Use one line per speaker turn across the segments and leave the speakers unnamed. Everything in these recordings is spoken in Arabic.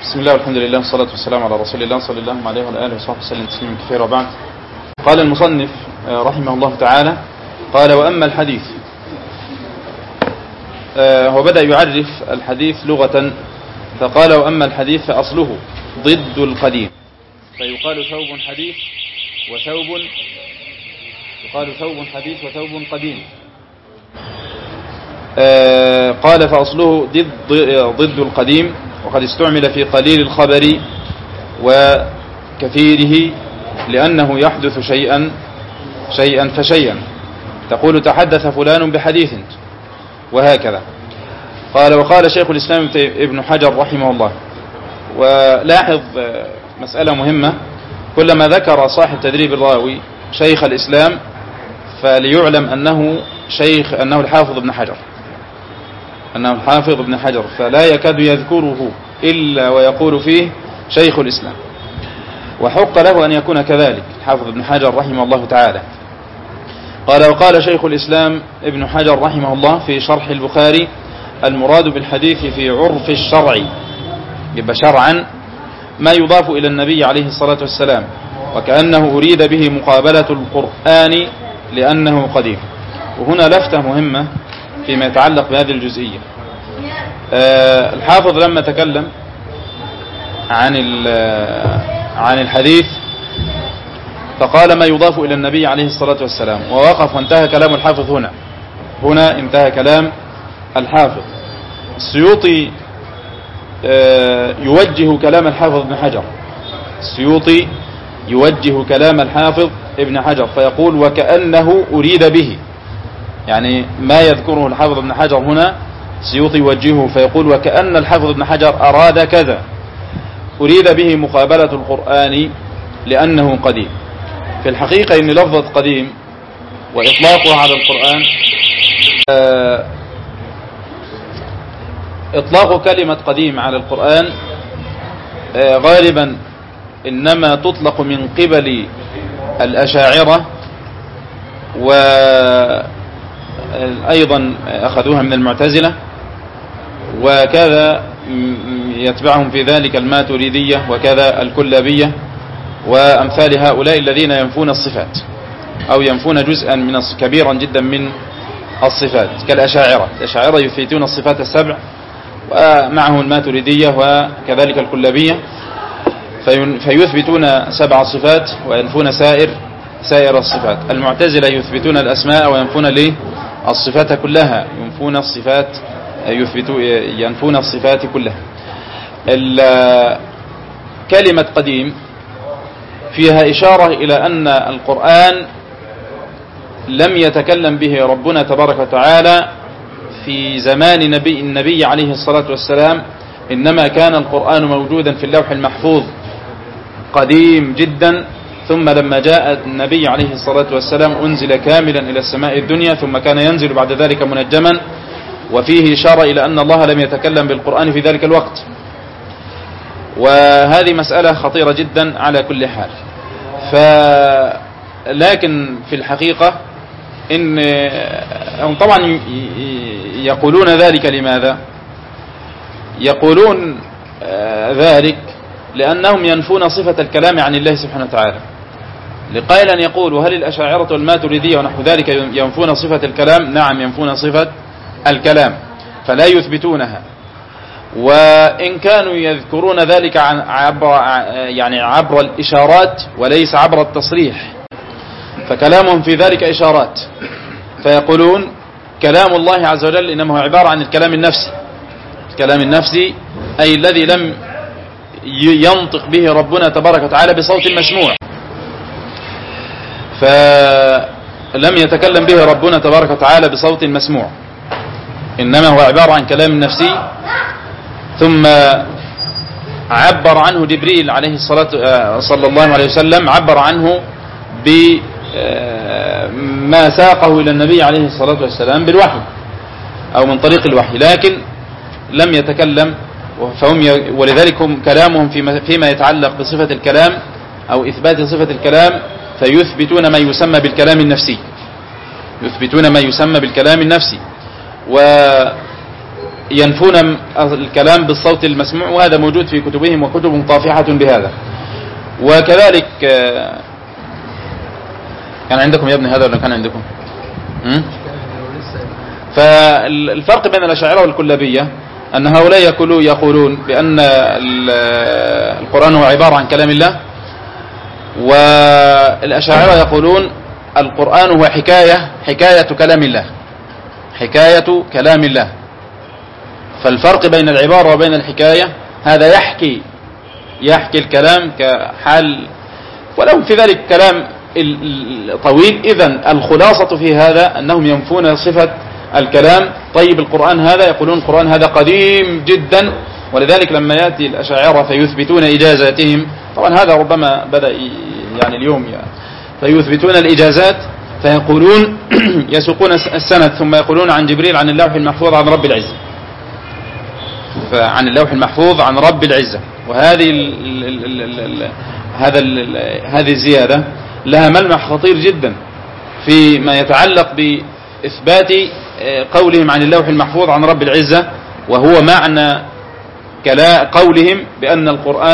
بسم الله والحمد لله والصلاة والسلام على رسول الله صلى الله عليه وعلى آله وصحبه وسلم تسليما كثيرا. وبعد، قال المصنف رحمه الله تعالى: قال: وأما الحديث. هو بدأ يعرف الحديث لغة، فقال: وأما الحديث فأصله ضد القديم، فيقال ثوب حديث وثوب قديم. قال: فأصله ضد القديم، وقد استعمل في قليل الخبر وكثيره لأنه يحدث شيئا فشيئا، تقول: تحدث فلان بحديث، وهكذا. قال: وقال شيخ الإسلام ابن حجر رحمه الله. ولاحظ مسألة مهمة: كلما ذكر صاحب تدريب الراوي شيخ الإسلام فليعلم أنه الحافظ ابن حجر، فلا يكاد يذكره إلا ويقول فيه شيخ الإسلام، وحق له أن يكون كذلك الحافظ ابن حجر رحمه الله تعالى. قال: وقال شيخ الإسلام ابن حجر رحمه الله في شرح البخاري: المراد بالحديث في عرف الشرع، يبقى شرعا ما يضاف إلى النبي عليه الصلاة والسلام، وكأنه أريد به مقابلة القرآن لأنه قديم. وهنا لفتة مهمة فيما يتعلق بهذه الجزئية. الحافظ لما تكلم عن الحديث فقال: ما يضاف إلى النبي عليه الصلاة والسلام، ووقف وانتهى كلام الحافظ هنا انتهى كلام الحافظ. السيوطي يوجه كلام الحافظ ابن حجر فيقول: وكأنه أريد به، يعني ما يذكره الحافظ ابن حجر هنا السيوطي يوجهه فيقول: وكأن الحافظ ابن حجر أراد كذا، أريد به مقابلة القرآن لأنه قديم. في الحقيقة إن لفظة قديم وإطلاقها على القرآن، إطلاق كلمة قديم على القرآن غالبا إنما تطلق من قبل الأشاعرة، وأيضا أخذوها من المعتزلة، وكذا يتبعهم في ذلك الماتريدية وكذا الكلابية وأمثال هؤلاء الذين ينفون الصفات أو ينفون جزءا كبيرا جدا من الصفات، كالأشاعرة. الأشاعرة يثبتون الصفات السبع، ومعه الماتريدية وكذلك الكلابية، فيثبتون 7 صفات وينفون سائر الصفات. المعتزلة يثبتون الأسماء وينفون الصفات كلها، ينفون الصفات كلها. كلمة قديم فيها إشارة إلى أن القرآن لم يتكلم به ربنا تبارك وتعالى في زمان النبي عليه الصلاة والسلام، إنما كان القرآن موجودا في اللوح المحفوظ قديم جدا، ثم لما جاء النبي عليه الصلاة والسلام أنزل كاملا إلى السماء الدنيا، ثم كان ينزل بعد ذلك منجما. وفيه إشارة إلى أن الله لم يتكلم بالقرآن في ذلك الوقت، وهذه مسألة خطيرة جدا على كل حال. لكن في الحقيقة هم طبعا يقولون ذلك. لماذا يقولون ذلك؟ لأنهم ينفون صفة الكلام عن الله سبحانه وتعالى. لقائل أن يقول: وهل الأشاعرة والماتريدية ونحو ذلك ينفون صفة الكلام؟ نعم، ينفون صفة الكلام، فلا يثبتونها. وإن كانوا يذكرون ذلك عبر الإشارات وليس عبر التصريح، فكلامهم في ذلك إشارات، فيقولون: كلام الله عز وجل إنما هو عبارة عن الكلام النفسي، أي الذي لم ينطق به ربنا تبارك وتعالى بصوت مسموع، فلم يتكلم به ربنا تبارك وتعالى بصوت مسموع، إنما هو عبارة عن كلام نفسي. ثم عبر عنه جبريل عليه الصلاة صلى الله عليه وسلم، عبر عنه بما ساقه إلى النبي عليه الصلاة والسلام بالوحي أو من طريق الوحي، لكن لم يتكلم. ولذلك هم كلامهم فيما يتعلق بصفة الكلام أو إثبات صفة الكلام، فيثبتون ما يسمى بالكلام النفسي. ينفون الكلام بالصوت المسموع، وهذا موجود في كتبهم وكتب طافحة بهذا. وكذلك كان عندكم يا ابني هذا ولا كان عندكم؟ فالفرق بين الأشاعرة والكلابية أن هؤلاء يقولون بأن القرآن هو عبارة عن كلام الله، والأشاعرة يقولون القرآن هو حكاية كلام الله، حكاية كلام الله. فالفرق بين العبارة وبين الحكاية هذا يحكي الكلام كحال، ولهم في ذلك كلام طويل. إذن الخلاصة في هذا أنهم ينفون صفة الكلام. طيب القرآن هذا يقولون القرآن هذا قديم جدا، ولذلك لما يأتي الأشاعرة فيثبتون إجازاتهم، طبعا هذا ربما بدأ يعني اليوم فيثبتون الإجازات فيقولون يسوقون السند ثم يقولون عن جبريل عن اللوح المحفوظ عن رب العزة، فعن اللوح المحفوظ عن رب العزة. وهذه هذه الزيادة لها ملمح خطير جدا فيما يتعلق بإثبات قولهم عن اللوح المحفوظ عن رب العزة، وهو معنى قولهم بأن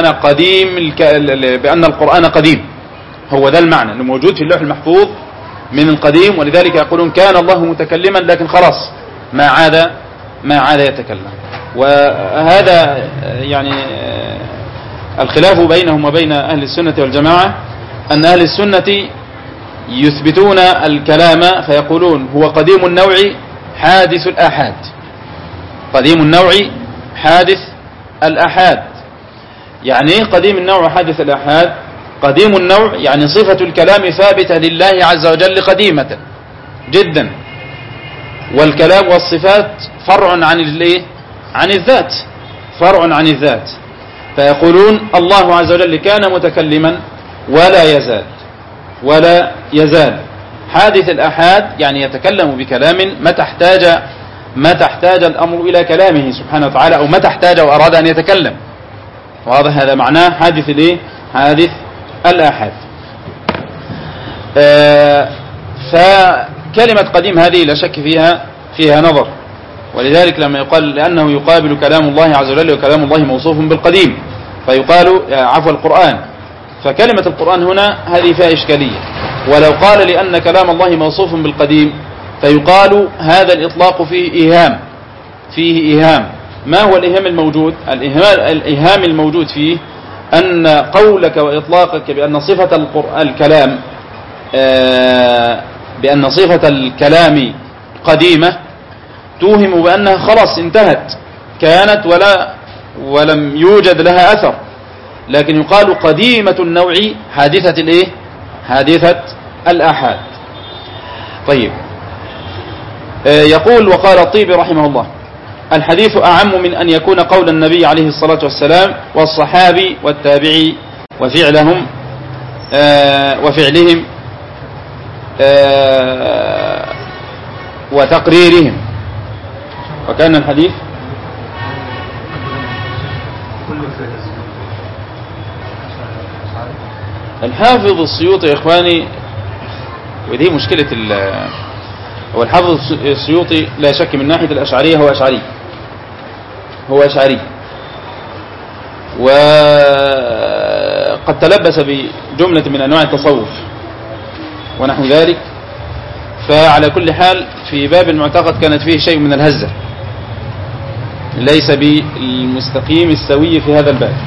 القرآن قديم. هو ده المعنى اللي موجود في اللوح المحفوظ من القديم، ولذلك يقولون كان الله متكلما لكن خلاص ما عاد يتكلم. وهذا يعني الخلاف بينهم وبين أهل السنة والجماعة، أن أهل السنة يثبتون الكلام فيقولون هو قديم النوع حادث الآحاد، قديم النوع حادث الآحاد. يعني قديم النوع حادث الآحاد؟ قديم النوع يعني صفة الكلام ثابتة لله عز وجل قديمة جدا، والكلام والصفات فرع عن الذات، فرع عن الذات. فيقولون الله عز وجل كان متكلما ولا يزال حادث الآحاد، يعني يتكلم بكلام متى احتاج الأمر إلى كلامه سبحانه وتعالى، أو متى احتاج وأراد أن يتكلم. واضح هذا معناه حادث الآحاد. فكلمة قديم هذه لا شك فيها نظر، ولذلك لما يقال لأنه يقابل كلام الله عز وجل وكلام الله موصوف بالقديم فيقال عفوا القرآن، فكلمة القرآن هنا هذه فيها إشكالية. ولو قال لأن كلام الله موصوف بالقديم فيقال هذا الإطلاق فيه إيهام. ما هو الإيهام الموجود؟ الإيهام الموجود فيه أن قولك وإطلاقك بأن صفة الكلام قديمة توهم بأنها خلاص انتهت، كانت ولم يوجد لها أثر، لكن يقال قديمة النوع حادثة الآحاد. طيب يقول وقال الطيبي رحمه الله الحديث أعم من أن يكون قول النبي عليه الصلاة والسلام والصحابي والتابعي وفعلهم وتقريرهم. وكان الحديث الحافظ السيوطي يا إخواني، ودي مشكلة هو الحافظ السيوطي لا شك من ناحية الأشعرية هو أشعري، وقد تلبس بجملة من أنواع التصوف ونحو ذلك. فعلى كل حال في باب المعتقد كانت فيه شيء من الهزة، ليس بالمستقيم السوي في هذا الباب.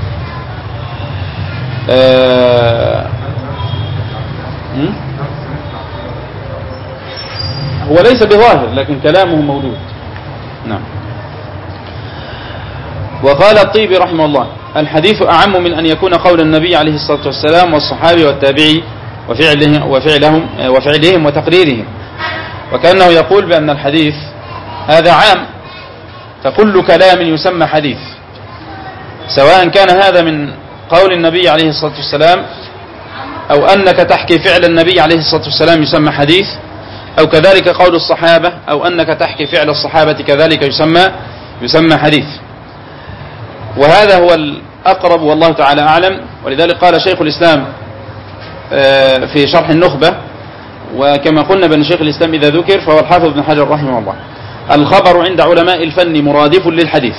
هو ليس بظاهر لكن كلامه موجود. نعم. وقال الطيبي رحمه الله الحديث أعم من أن يكون قول النبي عليه الصلاة والسلام والصحابي والتابعي وفعلهم وتقريرهم. وكأنه يقول بأن الحديث هذا عام، فكل كلام يسمى حديث، سواء كان هذا من قول النبي عليه الصلاة والسلام أو أنك تحكي فعل النبي عليه الصلاة والسلام يسمى حديث، أو كذلك قول الصحابة أو أنك تحكي فعل الصحابة كذلك يسمى حديث. وهذا هو الأقرب والله تعالى أعلم. ولذلك قال شيخ الإسلام في شرح النخبة، وكما قلنا بأن شيخ الإسلام إذا ذكر فهو الحافظ ابن حجر رحمه الله، الخبر عند علماء الفن مرادف للحديث.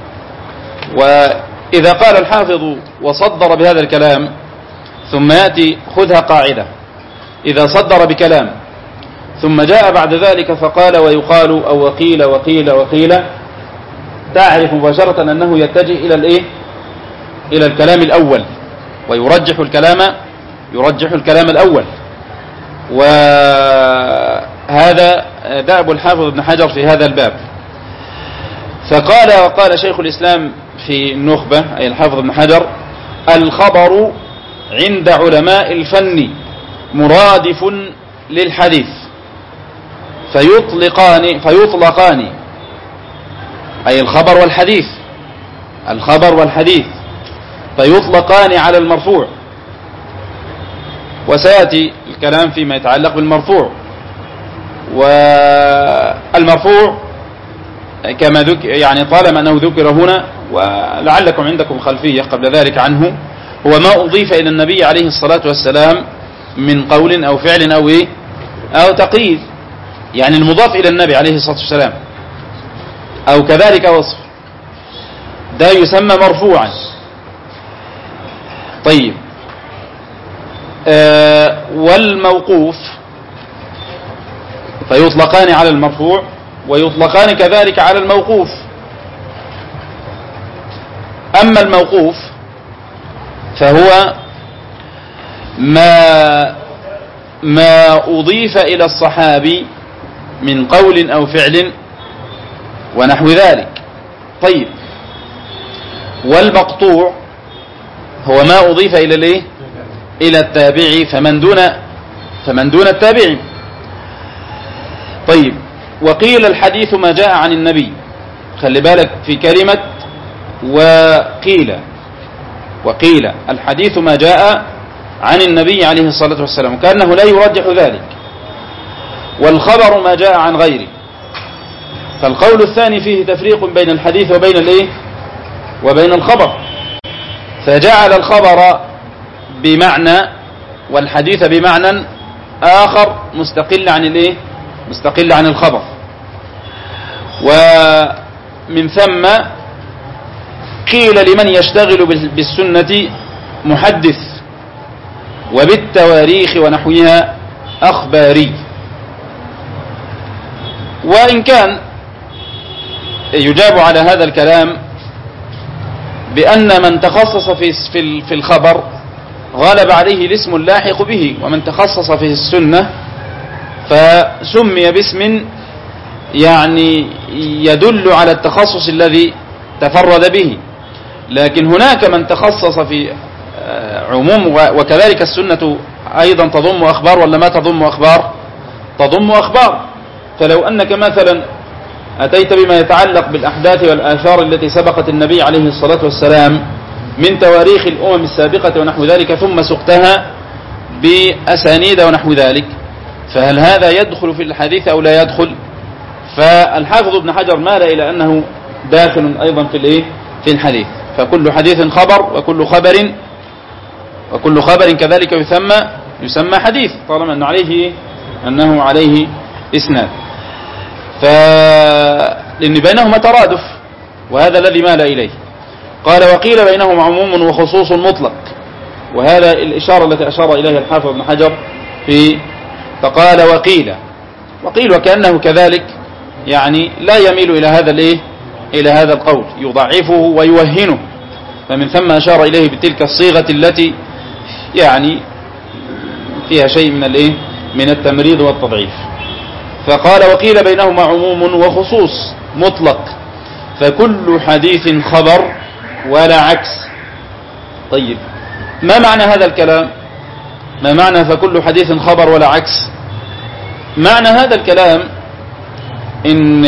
وإذا قال الحافظ وصدر بهذا الكلام ثم يأتي خذها قاعدة، إذا صدر بكلام ثم جاء بعد ذلك فقال ويقال أو وقيل وقيل وقيل، تعرف مباشرة أنه يتجه إلى الإيه؟ إلى الكلام الأول، ويرجح الكلام الأول. وهذا دأب الحافظ ابن حجر في هذا الباب. وقال شيخ الإسلام في النخبة أي الحافظ ابن حجر: الخبر عند علماء الفن مرادف للحديث فيطلقان أي الخبر والحديث فيطلقان على المرفوع. وسيأتي الكلام فيما يتعلق بالمرفوع. والمرفوع كما يعني طالما أنه ذكر هنا ولعلكم عندكم خلفية قبل ذلك عنه، هو ما أضيف إلى النبي عليه الصلاة والسلام من قول أو فعل أو تقييد، يعني المضاف إلى النبي عليه الصلاة والسلام أو كذلك وصف، ده يسمى مرفوعا. طيب، والموقوف فيطلقان على المرفوع ويطلقان كذلك على الموقوف. أما الموقوف فهو ما أضيف إلى الصحابي من قول أو فعل ونحو ذلك. طيب، والمقطوع هو ما أضيف إلى التابعي فمن دون التابعي. طيب، وقيل الحديث ما جاء عن النبي. خلي بالك في كلمة وقيل الحديث ما جاء عن النبي عليه الصلاة والسلام، كأنه لا يرجح ذلك. والخبر ما جاء عن غيره. فالقول الثاني فيه تفريق بين الحديث وبين الخبر، فجعل الخبر بمعنى والحديث بمعنى آخر مستقل عن الخبر. ومن ثم قيل لمن يشتغل بالسنة محدث وبالتواريخ ونحوها أخباري. وإن كان يجاب على هذا الكلام بأن من تخصص في الخبر غالب عليه الاسم اللاحق به، ومن تخصص في السنة فسمي باسم يعني يدل على التخصص الذي تفرد به. لكن هناك من تخصص في عموم، وكذلك السنة أيضا تضم أخبار ولا ما تضم أخبار؟ تضم أخبار. فلو أنك مثلا أتيت بما يتعلق بالأحداث والآثار التي سبقت النبي عليه الصلاة والسلام من تواريخ الأمم السابقة ونحو ذلك ثم سقتها بأسانيد ونحو ذلك، فهل هذا يدخل في الحديث أو لا يدخل؟ فالحافظ ابن حجر مال إلى أنه داخل أيضا في الحديث. فكل حديث خبر وكل خبر كذلك يسمى حديث طالما أنه عليه إسناد. لأن بينهما ترادف، وهذا الذي مال إليه. قال وقيل بينهما عموم وخصوص مطلق، وهذا الإشارة التي أشار إليها الحافظ ابن حجر فقال وقيل وكأنه كذلك يعني لا يميل إلى هذا القول، يضعفه ويوهنه، فمن ثم أشار إليه بتلك الصيغة التي يعني فيها شيء من التمريض والتضعيف. فقال وقيل بينهما عموم وخصوص مطلق، فكل حديث خبر ولا عكس. طيب، ما معنى هذا الكلام؟ ما معنى فكل حديث خبر ولا عكس؟ معنى هذا الكلام إن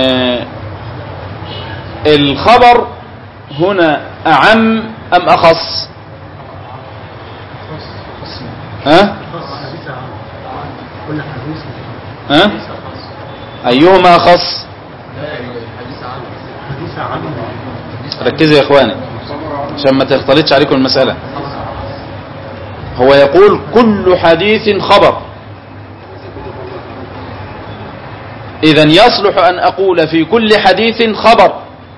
الخبر هنا أعم أم أخص؟ أيهما أخص؟ ركزوا يا إخواني عشان ما تختلطش عليكم المسألة. هو يقول كل حديث خبر، إذن يصلح أن أقول في كل حديث خبر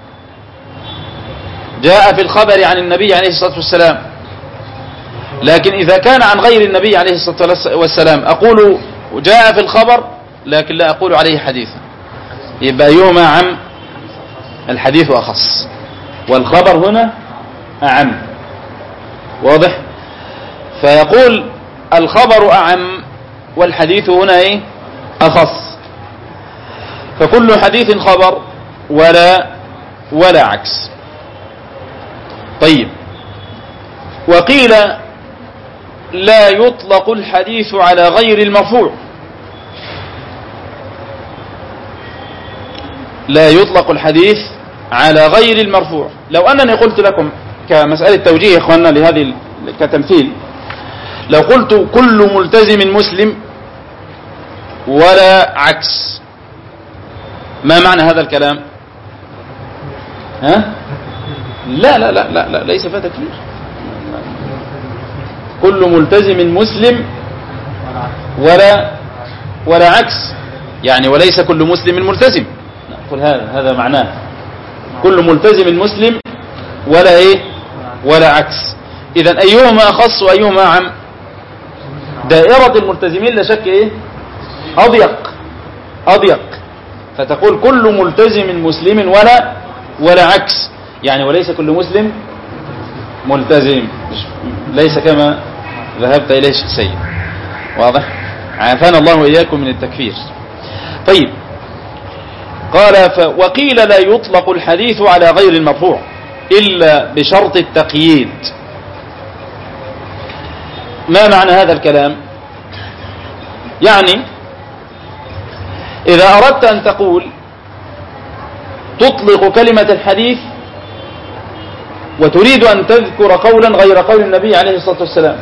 جاء في الخبر عن النبي عليه الصلاة والسلام، لكن إذا كان عن غير النبي عليه الصلاة والسلام أقول جاء في الخبر لكن لا أقول عليه حديثا، يبقى يوم عم الحديث أخص والخبر هنا أعم. واضح؟ فيقول الخبر أعم والحديث هنا إيه؟ أخص، فكل حديث خبر ولا عكس. طيب، وقيل لا يطلق الحديث على غير المرفوع. لا يطلق الحديث على غير المرفوع. لو أنني قلت لكم كمسألة توجيه يا إخواننا لهذه كتمثيل، لو قلت كل ملتزم مسلم ولا عكس، ما معنى هذا الكلام؟ ها؟ لا لا لا لا, لا ليس فيها تكفير. كل ملتزم مسلم ولا عكس، يعني وليس كل مسلم ملتزم. نقول هذا معناه كل ملتزم مسلم ولا عكس. إذن أيهما أخص وأيهما أعم؟ دائرة الملتزمين لا شك أضيق، فتقول كل ملتزم مسلم ولا عكس، يعني وليس كل مسلم ملتزم، ليس كما ذهبت إليه سيد. واضح؟ عافانا الله وإياكم من التكفير. طيب، قال وقيل لا يطلق الحديث على غير المرفوع إلا بشرط التقييد. ما معنى هذا الكلام؟ يعني إذا أردت أن تقول تطلق كلمة الحديث وتريد أن تذكر قولا غير قول النبي عليه الصلاة والسلام،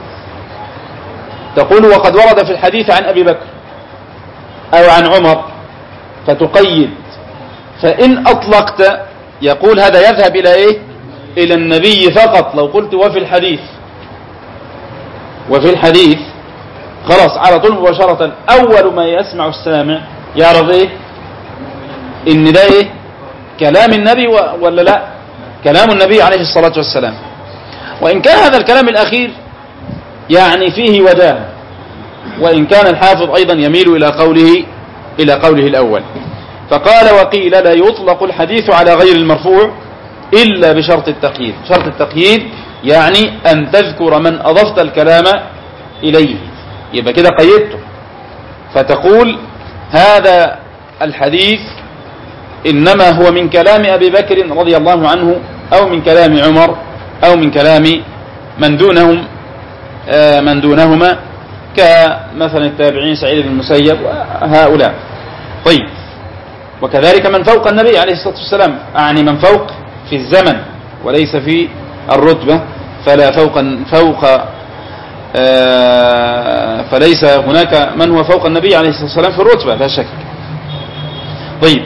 تقول وقد ورد في الحديث عن أبي بكر أو عن عمر، فتقيد. فإن أطلقت يقول هذا يذهب إلى إيه؟ إلى النبي فقط. لو قلت وفي الحديث خلاص على طول مباشرة أول ما يسمع السامع يعرف إيه؟ إن ده إيه؟ كلام النبي ولا لا؟ كلام النبي عليه الصلاة والسلام. وإن كان هذا الكلام الأخير يعني فيه وجاه، وإن كان الحافظ أيضا يميل إلى قوله الأول. فقال وقيل لا يطلق الحديث على غير المرفوع إلا بشرط التقييد. شرط التقييد يعني أن تذكر من أضفت الكلام إليه، يبقى كده قيدته، فتقول هذا الحديث إنما هو من كلام أبي بكر رضي الله عنه، أو من كلام عمر، أو من كلام من دونهما كمثلا التابعين سعيد بن المسيب وهؤلاء. طيب، وكذلك من فوق النبي عليه الصلاة والسلام، أعني من فوق في الزمن وليس في الرتبة، فلا فليس هناك من هو فوق النبي عليه الصلاة والسلام في الرتبة لا شك. طيب،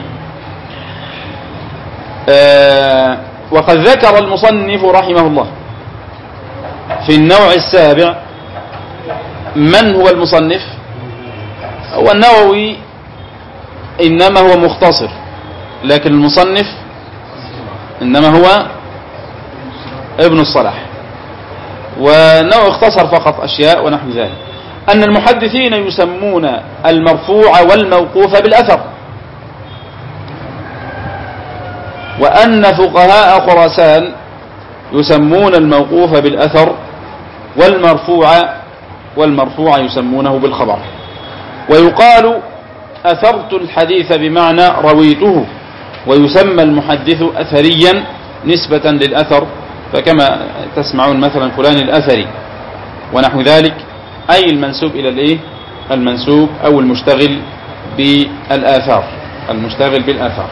وقد ذكر المصنف رحمه الله في النوع السابع. من هو المصنف؟ هو النووي، إنما هو مختصر، لكن المصنف إنما هو ابن الصلاح، والنووي اختصر فقط أشياء ونحو ذلك. أن المحدثين يسمون المرفوع والموقوف بالأثر، وأن فقهاء خراسان يسمون الموقوف بالأثر، والمرفوع يسمونه بالخبر. ويقال أثرت الحديث بمعنى رويته، ويسمى المحدث أثريا نسبة للأثر، فكما تسمعون مثلا فلان الأثري ونحو ذلك، أي المنسوب إلى الإيه؟ المنسوب أو المشتغل بالآثار، المشتغل بالآثار.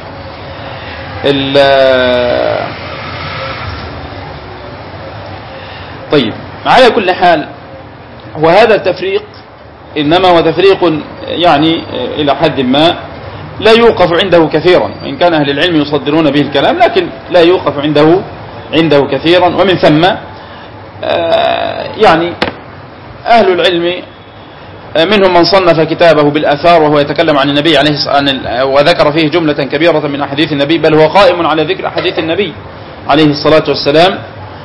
طيب، على كل حال وهذا التفريق إنما هو تفريق يعني إلى حد ما لا يوقف عنده كثيرا، وإن كان أهل العلم يصدرون به الكلام، لكن لا يوقف عنده كثيرا. ومن ثم يعني أهل العلم منهم من صنف كتابه بالآثار وهو يتكلم عن النبي عليه الصلاة وذكر فيه جملة كبيرة من أحاديث النبي، بل هو قائم على ذكر أحاديث النبي عليه الصلاة والسلام.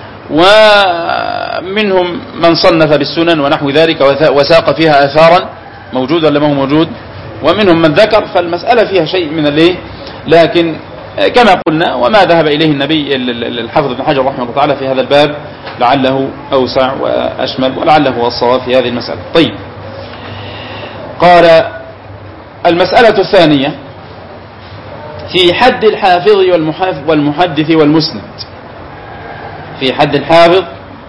ومنهم من صنف بالسنن ونحو ذلك وساق فيها آثارا، موجود ولا ما هو موجود؟ ومنهم من ذكر، فالمسألة فيها شيء من الايه، لكن كما قلنا وما ذهب إليه النبي الحافظ ابن حجر رحمه الله تعالى في هذا الباب لعله أوسع وأشمل ولعله هو الصواب في هذه المسألة. طيب، قال المسألة الثانية في حد الحافظ والمحدث والمسند. في حد الحافظ،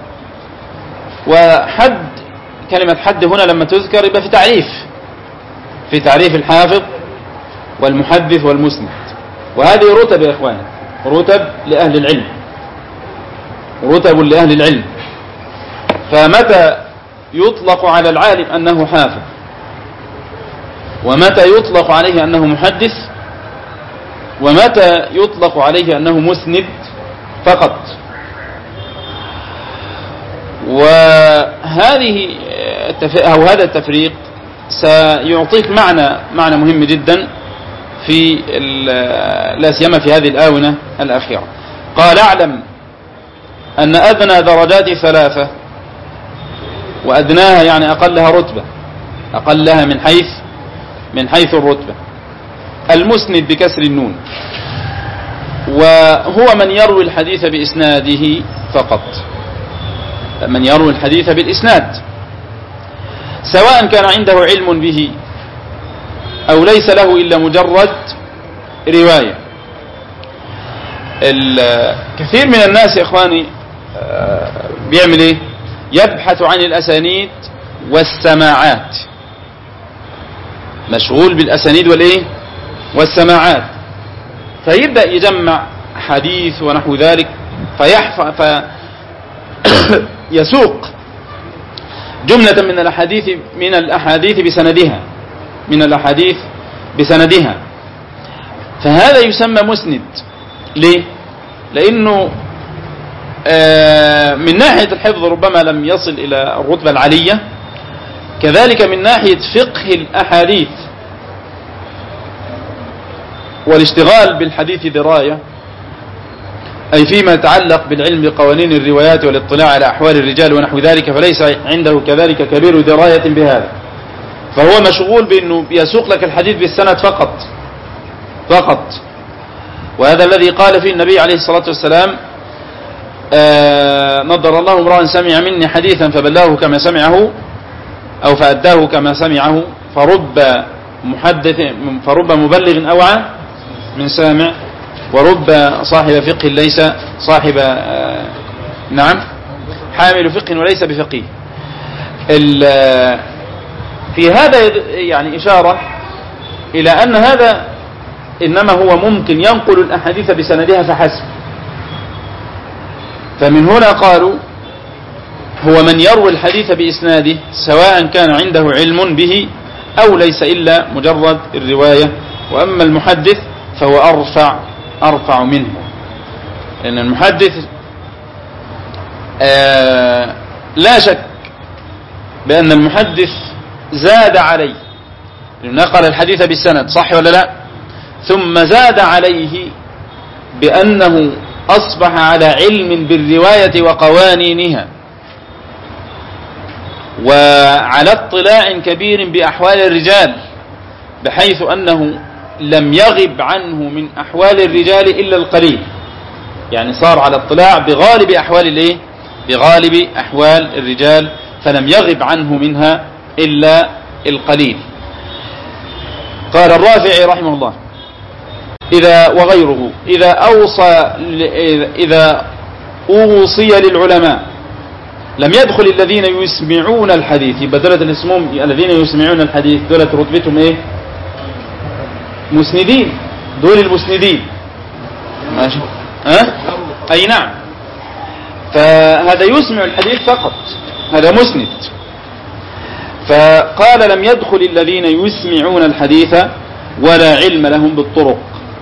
وحد كلمة حد هنا لما تذكر يبقى في تعريف الحافظ والمحدث والمسند. وهذه رتب يا إخواني، رتب لأهل العلم، رتب لأهل العلم. فمتى يطلق على العالم أنه حافظ، ومتى يطلق عليه أنه محدث، ومتى يطلق عليه أنه مسند فقط. وهذه أو هذا التفريق سيعطيك معنى مهم جدا في لا سيما في هذه الآونة الأخيرة. قال اعلم أن أدنى درجات ثلاثة، وأدناها يعني أقلها رتبة، أقلها من حيث الرتبة، المسند بكسر النون، وهو من يروي الحديث بإسناده فقط، من يروي الحديث بالإسناد، سواء كان عنده علم به أو ليس له إلا مجرد رواية. الكثير من الناس يا إخواني بيعمل إيه؟ يبحث عن الأسانيد والسماعات، مشغول بالأسانيد والسماعات، فيبدأ يجمع حديث ونحو ذلك، يسوق جملة من الأحاديث بسندها، فهذا يسمى مسند. ليه؟ لأنه من ناحية الحفظ ربما لم يصل إلى الرتبة العالية، كذلك من ناحية فقه الأحاديث والاشتغال بالحديث دراية، أي فيما يتعلق بالعلم بقوانين الروايات والاطلاع على أحوال الرجال ونحو ذلك، فليس عنده كذلك كبير دراية بهذا، فهو مشغول بأنه يسوق لك الحديث بالسند فقط. وهذا الذي قال فيه النبي عليه الصلاة والسلام: نضر الله امرأ سمع مني حديثا فبلغه كما سمعه أو فأداه كما سمعه، فرب مبلغ أوعى من سامع، ورب صاحب فقه ليس صاحب حامل فقه وليس بفقيه. في هذا يعني إشارة إلى أن هذا إنما هو ممكن ينقل الأحاديث بسندها فحسب. فمن هنا قالوا هو من يروي الحديث بإسناده سواء كان عنده علم به أو ليس إلا مجرد الرواية. وأما المحدث فهو أرفع منه، لأن المحدث لا شك بأن المحدث زاد عليه، نقل الحديث بالسند صح ولا لا، ثم زاد عليه بأنه أصبح على علم بالرواية وقوانينها، وعلى اطلاع كبير بأحوال الرجال، بحيث أنه لم يغب عنه من أحوال الرجال إلا القليل، يعني صار على اطلاع بغالب أحوال الرجال، فلم يغب عنه منها إلا القليل. قال الرافعي رحمه الله: وغيره إذا أوصي للعلماء لم يدخل الذين يسمعون الحديث، بدلت الاسمهم الذين يسمعون الحديث، دولت رتبتهم ايه؟ مسندين، دول المسندين، ماشي؟ أي نعم. فهذا يسمع الحديث فقط، هذا مسند. فقال لم يدخل الذين يسمعون الحديث ولا علم لهم بالطرق،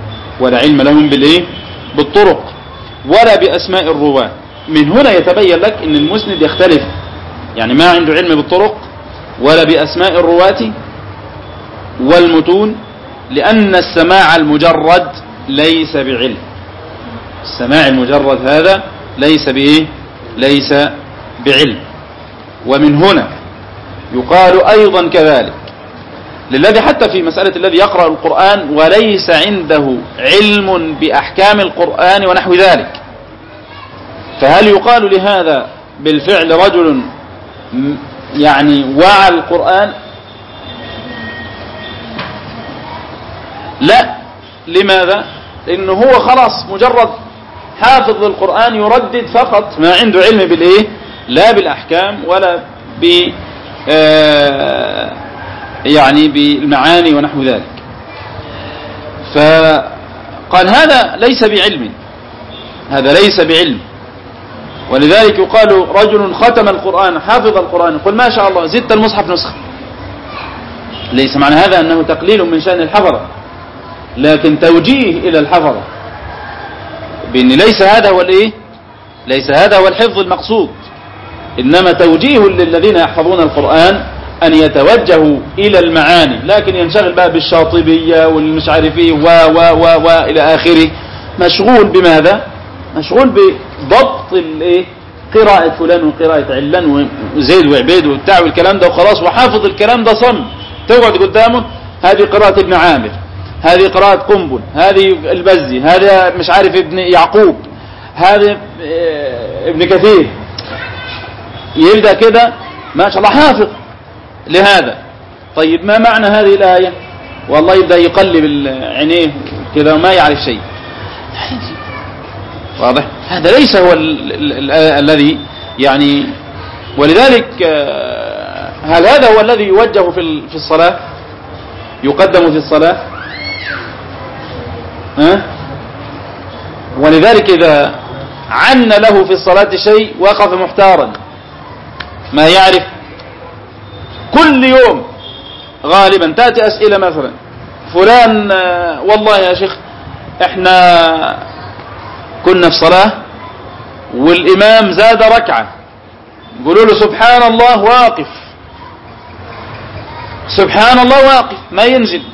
بالطرق ولا بأسماء الرواة. من هنا يتبين لك ان المسند يختلف، يعني ما عنده علم بالطرق ولا بأسماء الرواة والمتون، لأن السماع المجرد ليس بعلم. السماع المجرد هذا ليس بإيه؟ ليس بعلم. ومن هنا يقال أيضا كذلك للذي حتى في مسألة الذي يقرأ القرآن وليس عنده علم بأحكام القرآن ونحو ذلك، فهل يقال لهذا بالفعل رجل يعني وعى القرآن؟ لا. لماذا؟ لأنه هو خلاص مجرد حافظ للقرآن يردد فقط، ما عنده علم بالإيه؟ لا بالأحكام ولا ب يعني بالمعاني ونحو ذلك. فقال هذا ليس بعلم، هذا ليس بعلم. ولذلك يقال رجل ختم القرآن حافظ القرآن، قل ما شاء الله زدت المصحف نسخة. ليس معنى هذا أنه تقليل من شأن الحفظة، لكن توجيه إلى الحفظة بأن ليس هذا هو الإيه؟ ليس هذا هو الحفظ المقصود، إنما توجيه للذين يحفظون القرآن أن يتوجهوا إلى المعاني، لكن ينشغل بقى بالشاطبية والمش عارفيه و إلى آخره. مشغول بماذا؟ مشغول بضبط الإيه؟ قراءة فلان وقراءة علان وزيد وعبيد والتاع والكلام ده وخلاص، وحافظ الكلام ده صم. تقعد قدامه هذه قراءة ابن عامر، هذه قراءة قنبل، هذه البزي، هذا مش عارف ابن يعقوب، هذا ابن كثير. يبدأ كده ما شاء الله حافظ لهذا. طيب ما معنى هذه الآية؟ والله يبدأ يقلب عينيه كده وما يعرف شيء. واضح؟ هذا ليس هو الذي يعني. ولذلك هل هذا هو الذي يوجه في الصلاة، يقدم في الصلاة؟ ولذلك إذا عن له في الصلاة شيء وقف محتارا، ما يعرف. كل يوم غالبا تأتي أسئلة مثلا فلان والله يا شيخ احنا كنا في صلاة والإمام زاد ركعة، يقولوا له سبحان الله واقف، سبحان الله واقف ما ينزل.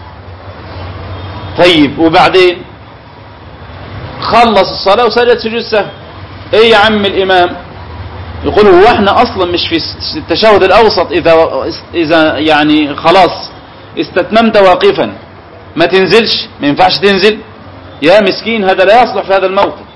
طيب وبعدين خلص الصلاة وسجد سجود سهو، ايه يا عم الإمام؟ يقول هو احنا اصلا مش في التشهد الاوسط اذا يعني خلاص استتممت واقفا ما تنزلش، ما ينفعش تنزل يا مسكين. هذا لا يصلح في هذا الموطن،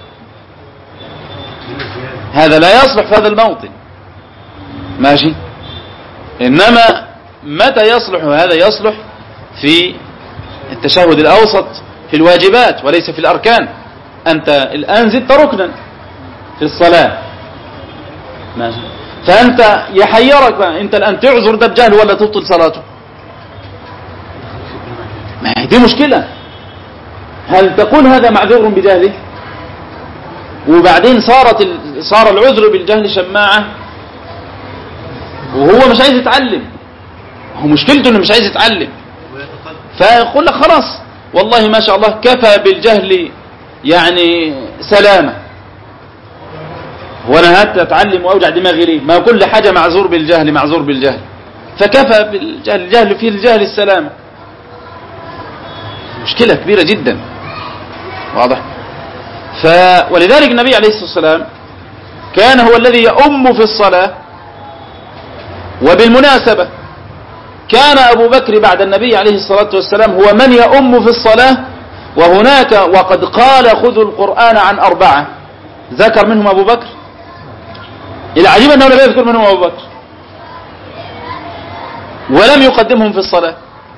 هذا لا يصلح في هذا الموطن، ماشي. انما متى يصلح هذا؟ يصلح في التشهد الاوسط في الواجبات وليس في الاركان. انت الان زدت ركنا في الصلاة، ماشي. فأنت يحيرك بقى، أنت الآن تعذر ده بجهل ولا تبطل صلاته؟ ما هي دي مشكلة. هل تقول هذا معذور بجهله وبعدين صار العذر بالجهل شماعة وهو مش عايز يتعلم؟ هو مشكلته انه مش عايز يتعلم، فيقول لك خلاص والله ما شاء الله كفى بالجهل يعني سلامة، وانا هات اتعلم واوجع دماغي ليه؟ ما كل حاجة معذور بالجهل، معذور بالجهل، فكفى بالجهل، الجهل فيه الجهل السلامة. مشكلة كبيرة جدا، واضح. ولذلك النبي عليه الصلاة والسلام كان هو الذي يؤم في الصلاة. وبالمناسبة كان أبو بكر بعد النبي عليه الصلاة والسلام هو من يؤم في الصلاة. وهناك وقد قال خذوا القرآن عن 4 ذكر منهم أبو بكر. العجيب أنه لا يذكر منهم أبو بكر ولم يقدمهم في الصلاة،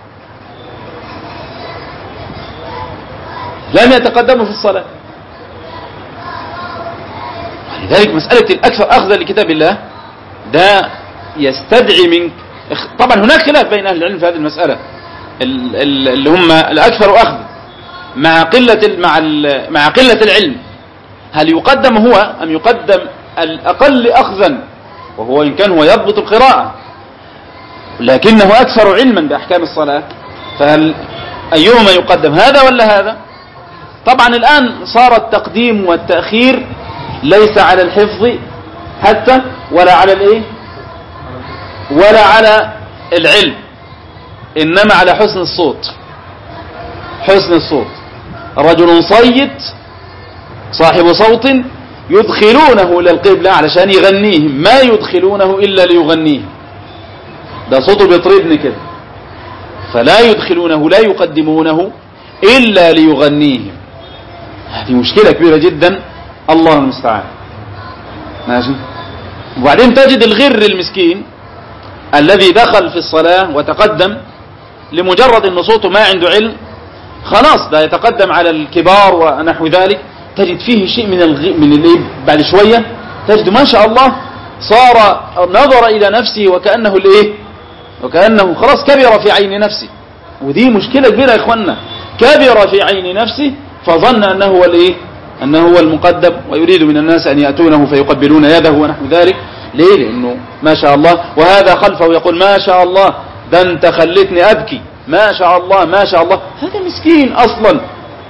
لم يتقدموا في الصلاة. لذلك مسألة الأكثر أخذا لكتاب الله ده يستدعي منك. طبعا هناك خلاف بين أهل العلم في هذه المسألة، اللي هم الأكثر أخذا مع قلة العلم، هل يقدم هو أم يقدم الأقل أخذا، وهو إن كان هو يضبط القراءة لكنه أكثر علما بأحكام الصلاة، فهل أيهما يقدم، هذا ولا هذا؟ طبعا الآن صار التقديم والتأخير ليس على الحفظ حتى ولا على الايه، ولا على العلم، إنما على حسن الصوت. حسن الصوت، رجل صيت صاحب صوت يدخلونه إلى القبلة علشان يغنيهم، ما يدخلونه إلا ليغنيهم، ده صوته بيطربني كده، فلا يدخلونه لا يقدمونه إلا ليغنيهم. هذه مشكلة كبيرة جدا، الله المستعان. ماشي. وبعدين تجد الغر المسكين الذي دخل في الصلاة وتقدم لمجرد أن صوته ما عنده علم، خلاص ده يتقدم على الكبار ونحو ذلك، تجد فيه شيء من بعد شوية تجد ما شاء الله صار نظر إلى نفسه وكأنه وكأنه خلاص كبر في عين نفسه. ودي مشكلة كبيرة يا إخواننا، كبر في عين نفسه فظن أنه هو أنه هو المقدم، ويريد من الناس أن يأتونه فيقبلون يده ونحو ذلك. ليه؟ لأنه ما شاء الله، وهذا خلفه يقول ما شاء الله، ده أنت خلتني أبكي، ما شاء الله ما شاء الله. هذا مسكين أصلا.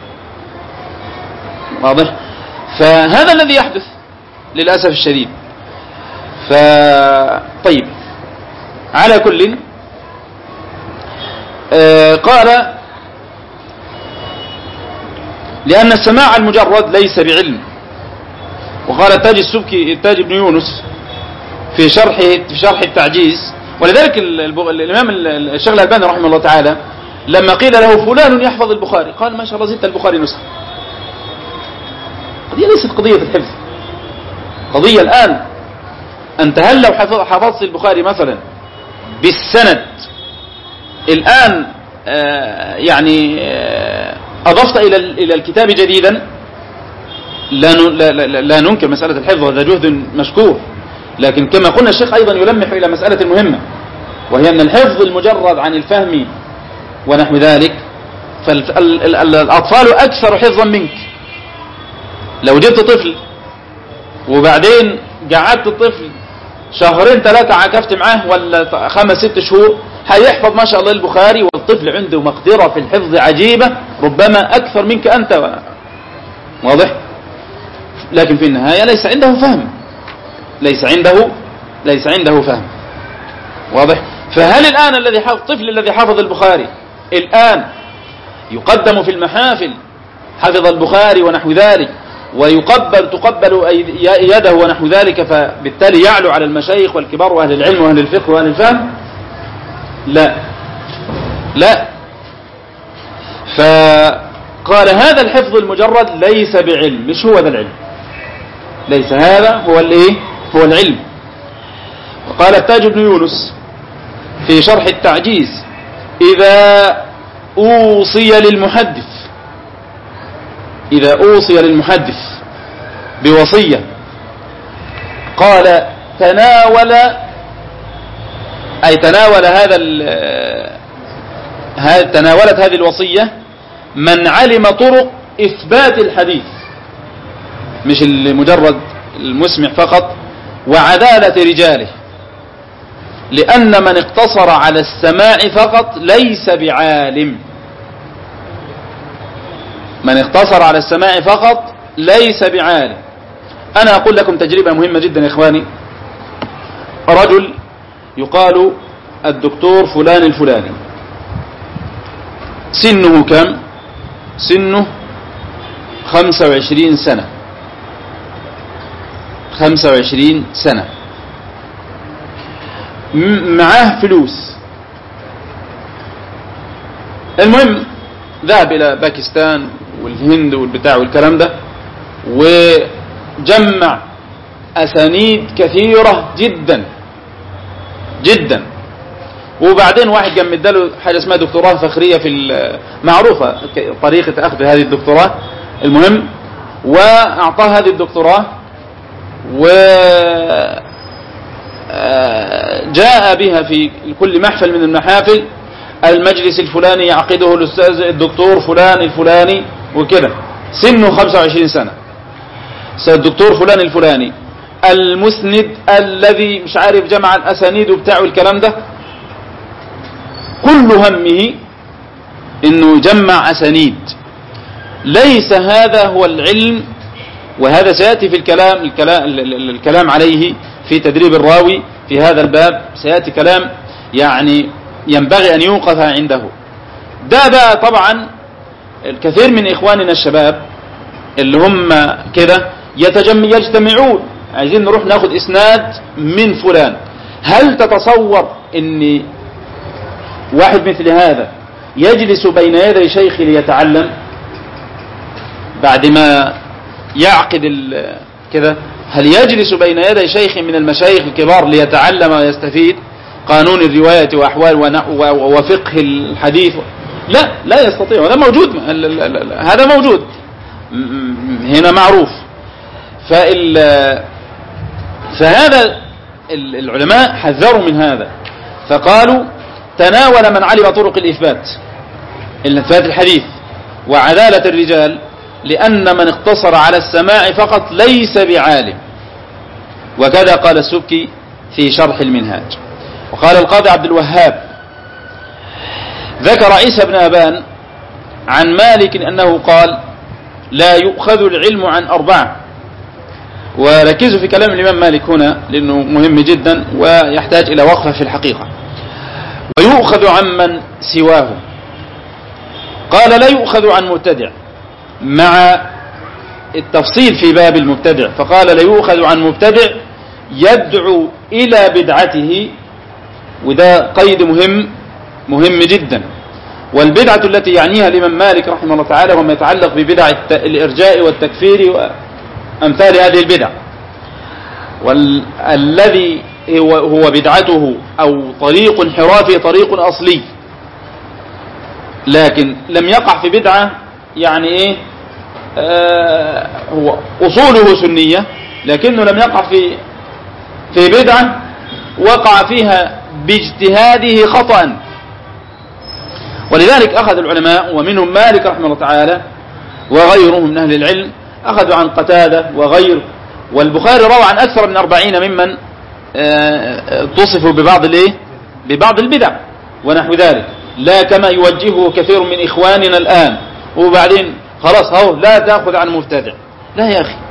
واضح؟ فهذا الذي يحدث للأسف الشديد. طيب، على كل قال لأن السماع المجرد ليس بعلم. وقال التاج بن يونس في شرح التعجيز. ولذلك الإمام الشيخ الألباني رحمه الله تعالى لما قيل له فلان يحفظ البخاري قال ما شاء الله زدت البخاري نسخة. قضية ليست قضية الحفظ، قضية الآن أنت هل لو حفظت البخاري مثلا بالسند الآن يعني أضفت إلى الكتاب جديدا، لا ننكر مسألة الحفظ، هذا جهد مشكور، لكن كما قلنا الشيخ أيضا يلمح إلى مسألة مهمة، وهي أن الحفظ المجرد عن الفهم ونحو ذلك، فالأطفال أكثر حفظا منك. لو جبت طفل وبعدين قعدت الطفل شهرين ثلاثة عكفت معاه ولا 5-6 شهور هيحفظ ما شاء الله البخاري، والطفل عنده مقدرة في الحفظ عجيبة ربما أكثر منك أنت. واضح؟ لكن في النهاية ليس عنده فهم، ليس عنده فهم. واضح؟ فهل الآن الطفل الذي حفظ البخاري الآن يقدم في المحافل حفظ البخاري ونحو ذلك تقبل يده ونحو ذلك، فبالتالي يعلو على المشايخ والكبار وأهل العلم وأهل الفقه وأهل الفهم؟ لا. فقال هذا الحفظ المجرد ليس بعلم، مش هو ذا العلم، ليس هذا هو العلم. وقال التاج بن يونس في شرح التعجيز إذا أوصي للمحدث بوصية قال تناولت هذه الوصية من علم طرق إثبات الحديث، مش مجرد المسمع فقط، وعدالة رجاله، لأن من اقتصر على السماع فقط ليس بعالم. من اقتصر على السماع فقط ليس بعالم. أنا أقول لكم تجربة مهمة جدا يا إخواني. رجل يقال الدكتور فلان الفلاني، سنه كم؟ سنه 25 سنة. 25 سنة، معاه فلوس. المهم ذهب إلى باكستان والهند والبتاع والكلام ده، وجمع أسانيد كثيرة جدا جدا. وبعدين واحد قام مداله حاجة اسمها دكتوراه فخرية في معروفة طريقة أخذ هذه الدكتوراه. المهم وأعطاه هذه الدكتوراه، وجاء بها في كل محفل من المحافل، المجلس الفلاني يعقده الأستاذ الدكتور فلان الفلاني وكذا. سنه 25 سنة، الدكتور فلان الفلاني المسند الذي مش عارف جمع الأسانيد وبتاعه الكلام ده، كل همه انه يجمع أسانيد. ليس هذا هو العلم، وهذا سيأتي في الكلام عليه في تدريب الراوي في هذا الباب سيأتي كلام يعني ينبغي أن يوقف عنده. ده بقى طبعا الكثير من إخواننا الشباب اللي هم كده يجتمعون عايزين نروح ناخد إسناد من فلان. هل تتصور أن واحد مثل هذا يجلس بين يدي شيخ ليتعلم بعد ما يعقد كده؟ هل يجلس بين يدي شيخ من المشايخ الكبار ليتعلم ويستفيد قانون الرواية وأحوال وفقه الحديث؟ لا يستطيع. هذا موجود، هذا موجود هنا معروف. فهذا العلماء حذروا من هذا، فقالوا تناول من علم طرق الإثبات الحديث وعدالة الرجال، لأن من اقتصر على السماع فقط ليس بعالم. وكذا قال السبكي في شرح المنهاج. وقال القاضي عبد الوهاب ذكر عيسى بن أبان عن مالك أنه قال لا يؤخذ العلم عن أربعة. وركزوا في كلام الإمام مالك هنا لأنه مهم جدا ويحتاج إلى وقفة في الحقيقة. ويؤخذ عمن سواه. قال لا يؤخذ عن مبتدع مع التفصيل في باب المبتدع، فقال لا يؤخذ عن مبتدع يدعو إلى بدعته، وده قيد مهم جدا. والبدعة التي يعنيها الإمام مالك رحمه الله تعالى وما يتعلق ببدع الإرجاء والتكفير وأمثال هذه البدع، والذي هو بدعته أو طريق انحرافه طريق أصلي، لكن لم يقع في بدعة يعني إيه هو أصوله سنية، لكنه لم يقع في بدعة وقع فيها باجتهاده خطأ. ولذلك أخذ العلماء ومنهم مالك رحمه الله تعالى وغيرهم من أهل العلم أخذوا عن قتادة وغير. والبخاري روى عن أكثر من 40 ممن تصفوا ببعض البدع ونحو ذلك، لا كما يوجهه كثير من إخواننا الآن، وبعدين خلاص هو لا تأخذ عن مبتدع. لا يا أخي،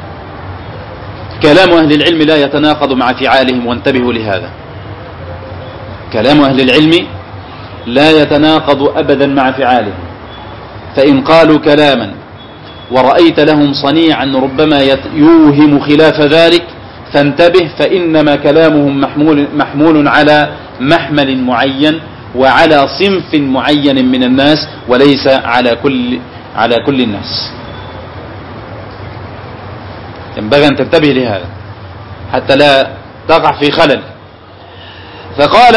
كلام أهل العلم لا يتناقض مع فعالهم، وانتبهوا لهذا. كلام أهل العلم لا يتناقض أبدا مع فعالهم، فإن قالوا كلاما ورأيت لهم صنيعا ربما يوهم خلاف ذلك فانتبه، فإنما كلامهم محمول على محمل معين وعلى صنف معين من الناس، وليس على كل الناس. ينبغي أن تنتبه لهذا حتى لا تقع في خلل. فقال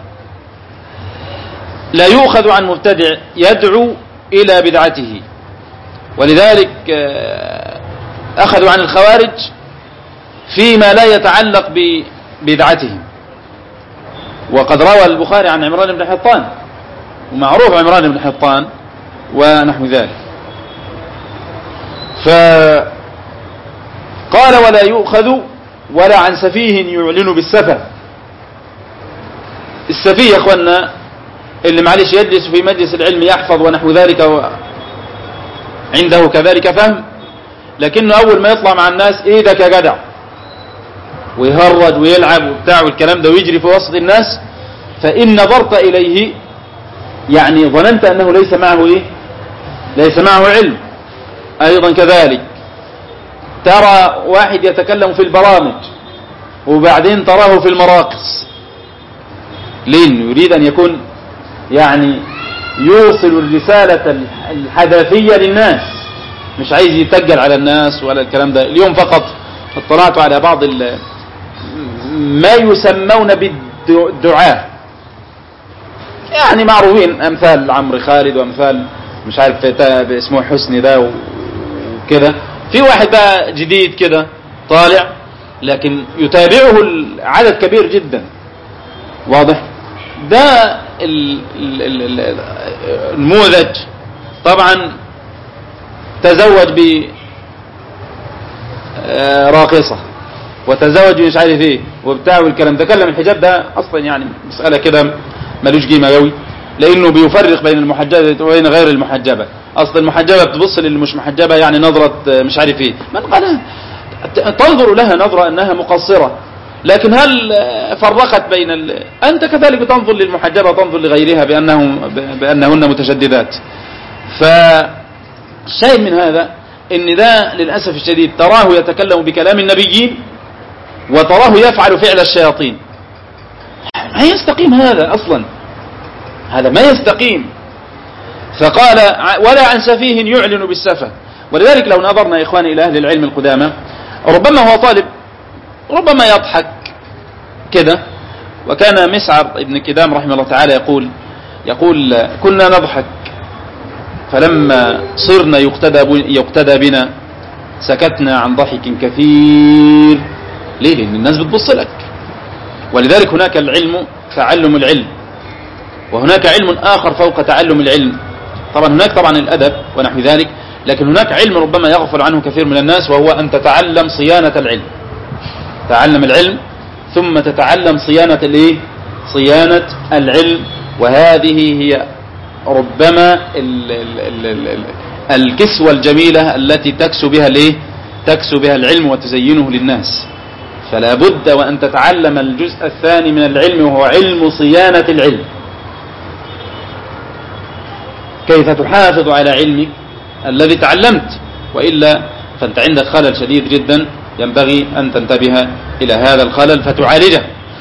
لا يؤخذ عن مبتدع يدعو إلى بدعته. ولذلك أخذوا عن الخوارج فيما لا يتعلق ببدعتهم. وقد روى البخاري عن عمران بن حطان، ومعروف عمران بن حطان ونحو ذلك. فقال ولا يؤخذ ولا عن سفيه يعلن بالسفه. السفيه يا اخوانا اللي معلش يجلس في مجلس العلم يحفظ ونحو ذلك عنده كذلك فهم، لكنه أول ما يطلع مع الناس إيدك يا جدع، ويهرج ويلعب وبتاع والكلام ده ويجري في وسط الناس، فإن نظرت إليه يعني ظننت أنه ليس معه علم. أيضا كذلك ترى واحد يتكلم في البرامج وبعدين تراه في المراقص، لأنه يريد أن يكون يعني يوصل الرسالة الحداثية للناس، مش عايز يتجل على الناس ولا الكلام ده. اليوم فقط اطلعت على بعض ما يسمون بالدعاة، يعني معروفين، أمثال عمرو خالد وأمثال مش عارف اسمه حسني ده وكده. في واحد بقى جديد كده طالع لكن يتابعه عدد كبير جدا، واضح؟ ده النموذج طبعا تزوج براقصة وتزوج مش عارف ايه وبتاع والكلام ده. كلم الحجاب ده اصلا يعني مسألة كده ملوش قيمة قوي، لانه بيفرق بين المحجبة وبين غير المحجبة. اصلا المحجبة بتبص للي مش محجبة يعني نظرة مش عارف ايه، من قال تنظر لها نظرة انها مقصرة، لكن هل فرقت بين أنت كذلك تنظر للمحجبة تنظر لغيرها بأنهن متشددات. فالشيء من هذا إن ده للأسف الشديد تراه يتكلم بكلام النبيين وتراه يفعل فعل الشياطين. ما يستقيم هذا أصلا، هذا ما يستقيم. فقال ولا عن سفيه يعلن بالسفة. ولذلك لو نظرنا يا إخواني إلى أهل العلم القدامى، ربما هو طالب ربما يضحك كده. وكان مسعر ابن كدام رحمه الله تعالى يقول كنا نضحك فلما صرنا يقتدى بنا سكتنا عن ضحك كثير. ليه؟ لأن الناس بتبص لك. ولذلك هناك العلم تعلم العلم، وهناك علم آخر فوق تعلم العلم. طبعا هناك الأدب ونحو ذلك، لكن هناك علم ربما يغفل عنه كثير من الناس، وهو أن تتعلم صيانة العلم. تعلم العلم ثم تتعلم صيانة العلم. وهذه هي ربما الكسوة الجميلة التي تكسو بها العلم وتزينه للناس. فلا بد وأن تتعلم الجزء الثاني من العلم، وهو علم صيانة العلم، كيف تحافظ على علمك الذي تعلمت، وإلا فأنت عندك خلل شديد جدا، ينبغي أن تنتبه إلى هذا الخلل فتعالجه.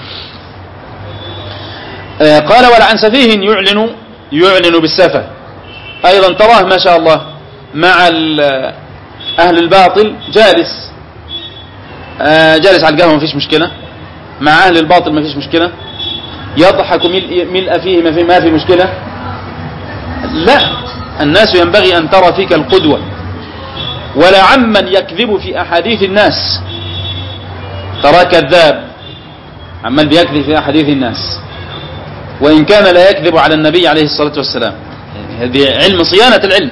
قال ولا عن سفيه يعلن بالسفة. أيضا تراه ما شاء الله مع أهل الباطل جالس على القهوة ما فيش مشكلة، مع أهل الباطل ما فيش مشكلة، يضحك ملء فيه ما في مشكلة. لا، الناس ينبغي أن ترى فيك القدوة. ولا عمن يكذب في أحاديث الناس، ترى كذاب عمن بيكذب في أحاديث الناس وإن كان لا يكذب على النبي عليه الصلاة والسلام. هذه علم صيانة العلم.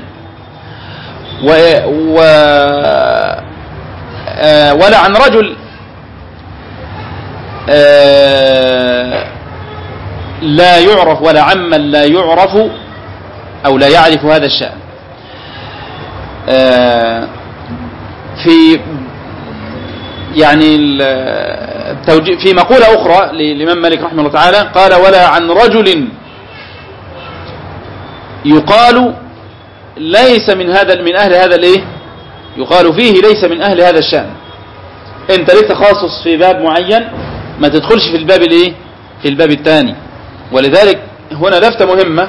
ولا عن رجل لا يعرف، ولا عمن لا يعرف أو لا يعرف هذا الشأن. في يعني في مقولة أخرى للإمام مالك رحمه الله تعالى قال ولا عن رجل يقال ليس من أهل هذا يقال فيه ليس من أهل هذا الشأن. أنت ليك تخصص في باب معين، ما تدخلش في الباب الثاني. ولذلك هنا لفتة مهمة.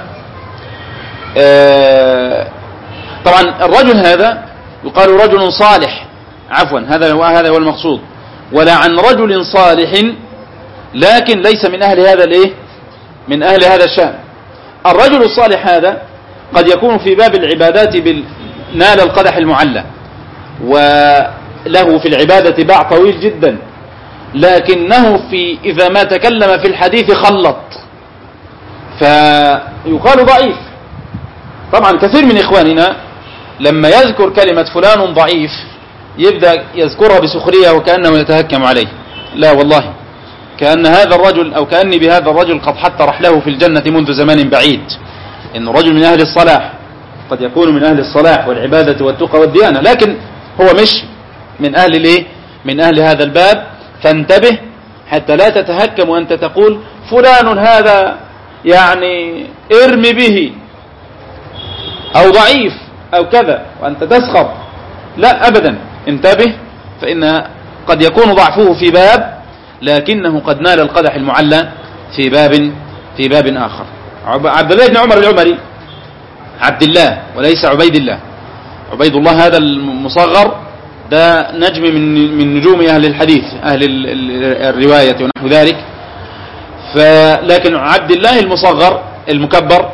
طبعا الرجل هذا يقال رجل صالح، عفوا هذا هو المقصود. ولا عن رجل صالح لكن ليس من أهل هذا من أهل هذا الشأن. الرجل الصالح هذا قد يكون في باب العبادات نال القدح المعلى، وله في العبادة باع طويل جدا، لكنه إذا ما تكلم في الحديث خلط، فيقال ضعيف. طبعا كثير من إخواننا لما يذكر كلمة فلان ضعيف يبدأ يذكرها بسخرية وكأنه يتهكم عليه. لا والله، كأن هذا الرجل أو كأني بهذا الرجل قد حط رحله في الجنة منذ زمان بعيد. إنه رجل من أهل الصلاح، قد يكون من أهل الصلاح والعبادة والتقى والديانة، لكن هو مش من أهل هذا الباب. فانتبه حتى لا تتهكم وأنت تقول فلان هذا يعني ارمي به أو ضعيف أو كذا وأنت تسخر. لا أبدا، انتبه، فإن قد يكون ضعفه في باب لكنه قد نال القدح المعلى في باب آخر. عبد الله بن عمر العمري، عبد الله وليس عبيد الله. عبيد الله هذا المصغر ده نجم من نجوم أهل الحديث، أهل الرواية ونحو ذلك. لكن عبد الله المصغر المكبر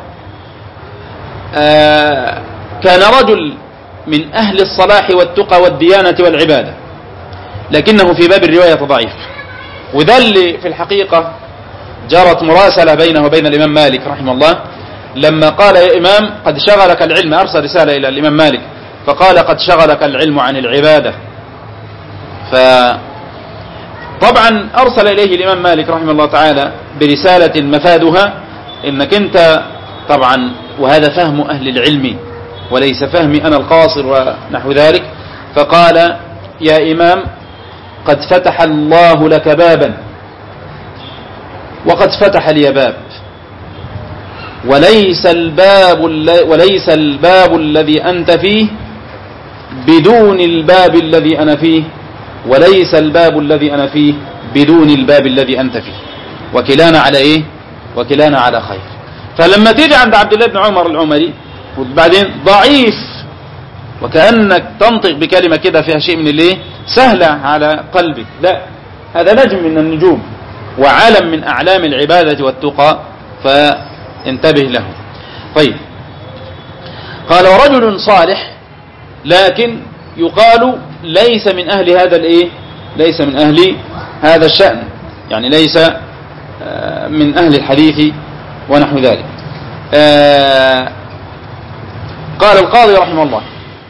كان رجل من أهل الصلاح والتقى والديانة والعبادة، لكنه في باب الرواية ضعيف. وذا اللي في الحقيقة جرت مراسلة بينه وبين الإمام مالك رحمه الله، لما قال يا إمام قد شغلك العلم، أرسل رسالة إلى الإمام مالك فقال قد شغلك العلم عن العبادة. فطبعا أرسل إليه الإمام مالك رحمه الله تعالى برسالة مفادها إنك أنت طبعا، وهذا فهم أهل العلم وليس فهمي أنا القاصر ونحو ذلك، فقال يا إمام قد فتح الله لك بابا وقد فتح لي باب، وليس الباب الذي أنت فيه بدون الباب الذي أنا فيه، وليس الباب الذي أنا فيه بدون الباب الذي أنت فيه، وكلانا على إيه؟ وكلانا على خير. فلما تيجي عند عبد الله بن عمر العمري وبعدين ضعيف، وكأنك تنطق بكلمة كده فيها شيء من الايه سهلة على قلبك، لا، هذا نجم من النجوم وعلم من أعلام العبادة والتقى، فانتبه له. طيب، قال ورجل صالح لكن يقال ليس من أهل هذا الايه، ليس من أهل هذا الشأن، يعني ليس من أهل الحديث ونحو ذلك. قال القاضي رحمه الله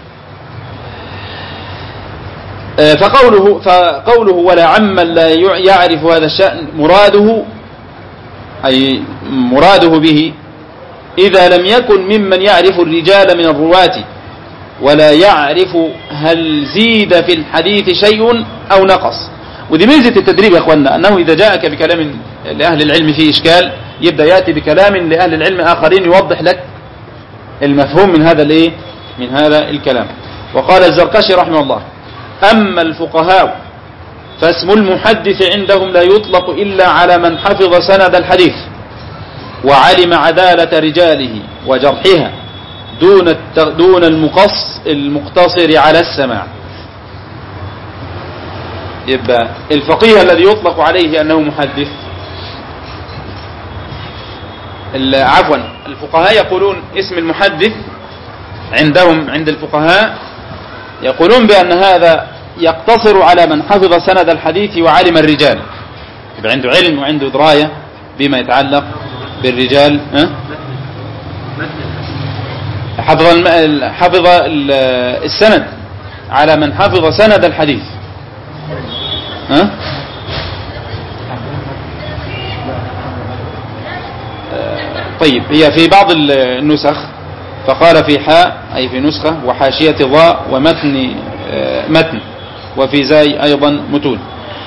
فقوله ولا عمن لا يعرف هذا الشأن مراده، أي مراده به إذا لم يكن ممن يعرف الرجال من الرواة ولا يعرف هل زيد في الحديث شيء أو نقص. ودي ميزة التدريب يا أخوانا، أنه إذا جاءك بكلام لأهل العلم فيه إشكال يبدأ يأتي بكلام لأهل العلم آخرين يوضح لك المفهوم من هذا الإيه؟ من هذا الكلام. وقال الزرقشي رحمه الله أما الفقهاء فاسم المحدث عندهم لا يطلق إلا على من حفظ سند الحديث وعلم عدالة رجاله وجرحها دون المقتصر على السماع. يبقى الفقيه الذي يطلق عليه أنه محدث، عفوا الفقهاء يقولون اسم المحدث عندهم عند الفقهاء يقولون بأن هذا يقتصر على من حفظ سند الحديث وعلم الرجال، يبقى عنده علم وعنده دراية بما يتعلق بالرجال. حفظ السند على من حفظ سند الحديث. طيب، هي في بعض النسخ فقال في حاء أي في نسخة وحاشية ضاء ومتن متن وفي زاي أيضا متون.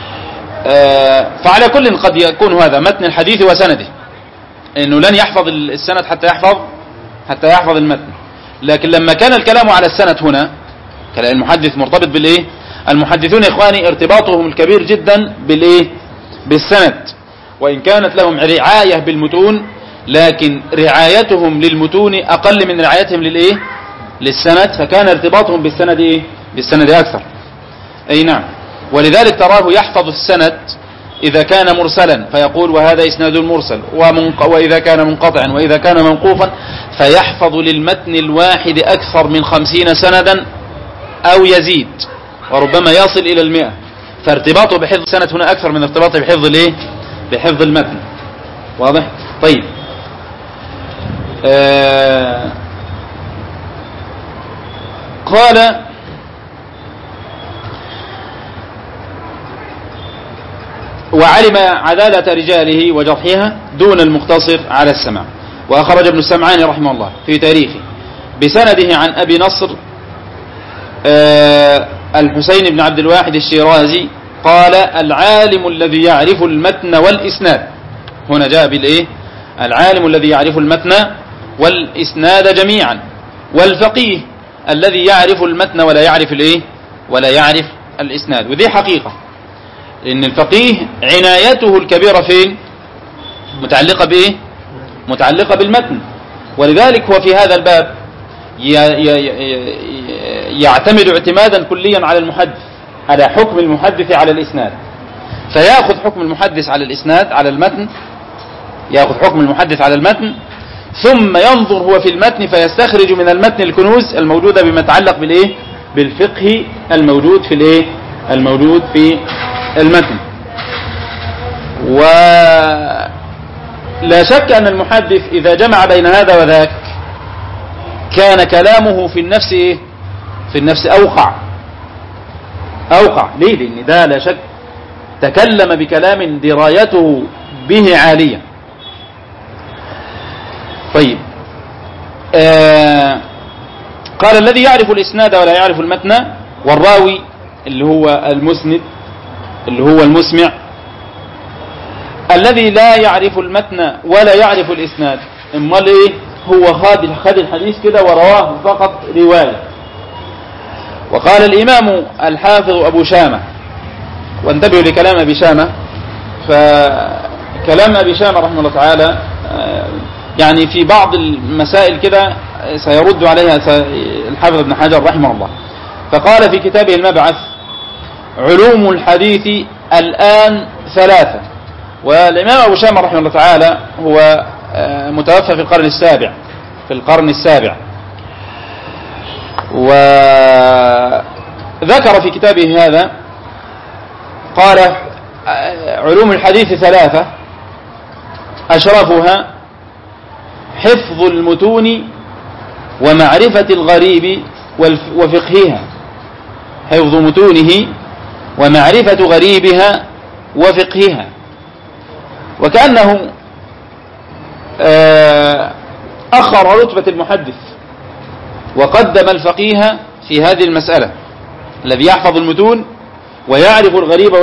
فعلى كل قد يكون هذا متن الحديث وسنده، إنه لن يحفظ السند حتى يحفظ المتن. لكن لما كان الكلام على السند هنا كلام المحدث مرتبط بالإيه؟ المحدثون يا إخواني ارتباطهم الكبير جدا بالإيه؟ بالسند، وإن كانت لهم رعاية بالمتون لكن رعايتهم للمتون أقل من رعايتهم للإيه؟ للسند، فكان ارتباطهم بالسند إيه؟ بالسند أكثر. أي نعم، ولذلك تراه يحفظ السند إذا كان مرسلا فيقول وهذا إسناد المرسل، وإذا كان منقطعا وإذا كان موقوفا فيحفظ للمتن الواحد أكثر من 50 سندا أو يزيد، وربما يصل إلى 100. فارتباطه بحفظ السند هنا أكثر من ارتباطه بحفظ الإيه؟ بحفظ المتن. واضح؟ طيب، قال وعلم عدالة رجاله وجرحها دون المقتصر على السماع. وأخرج ابن السمعاني رحمه الله في تاريخه بسنده عن أبي نصر الحسين بن عبد الواحد الشيرازي قال العالم الذي يعرف المتن والإسناد، هنا جاء بالإيه؟ العالم الذي يعرف المتن والإسناد جميعا، والفقيه الذي يعرف المتن ولا يعرف الإيه؟ ولا يعرف الإسناد. وذي حقيقة، إن الفقيه عنايته الكبيرة فين؟ متعلقة بإيه؟ متعلقة بالمتن. ولذلك هو في هذا الباب يعتمد اعتمادا كليا على المحدث، على حكم المحدث على الإسناد، فيأخذ حكم المحدث على الإسناد على المتن، يأخذ حكم المحدث على المتن، ثم ينظر هو في المتن فيستخرج من المتن الكنوز الموجودة بما يتعلق بالإيه؟ بالفقه الموجود في الإيه؟ الموجود في المتن. ولا شك أن المحدث إذا جمع بين هذا وذاك كان كلامه في النفس إيه؟ في النفس أوقع. ليه؟ لأن ده لا شك تكلم بكلام درايته به عالية. طيب، قال الذي يعرف الإسناد ولا يعرف المتن، والراوي اللي هو المسند اللي هو المسمع الذي لا يعرف المتن ولا يعرف الإسناد، امال ايه؟ هو خد الحديث كده ورواه فقط رواية. وقال الإمام الحافظ أبو شامة، وانتبهوا لكلام أبي شامة، فكلام أبي شامة رحمه الله تعالى يعني في بعض المسائل كده سيرد عليها الحافظ ابن حجر رحمه الله. فقال في كتابه المبعث: علوم الحديث الآن ثلاثة. والإمام أبو شامة رحمه الله تعالى هو متوفى في القرن السابع، وذكر في كتابه هذا قال: علوم الحديث ثلاثة أشرفها حفظ المتون ومعرفة الغريب وفقهها، حفظ متونه ومعرفة غريبها وفقهها. وكأنه أخر رتبة المحدث وقدم الفقيه في هذه المسألة، الذي يحفظ المتون ويعرف الغريب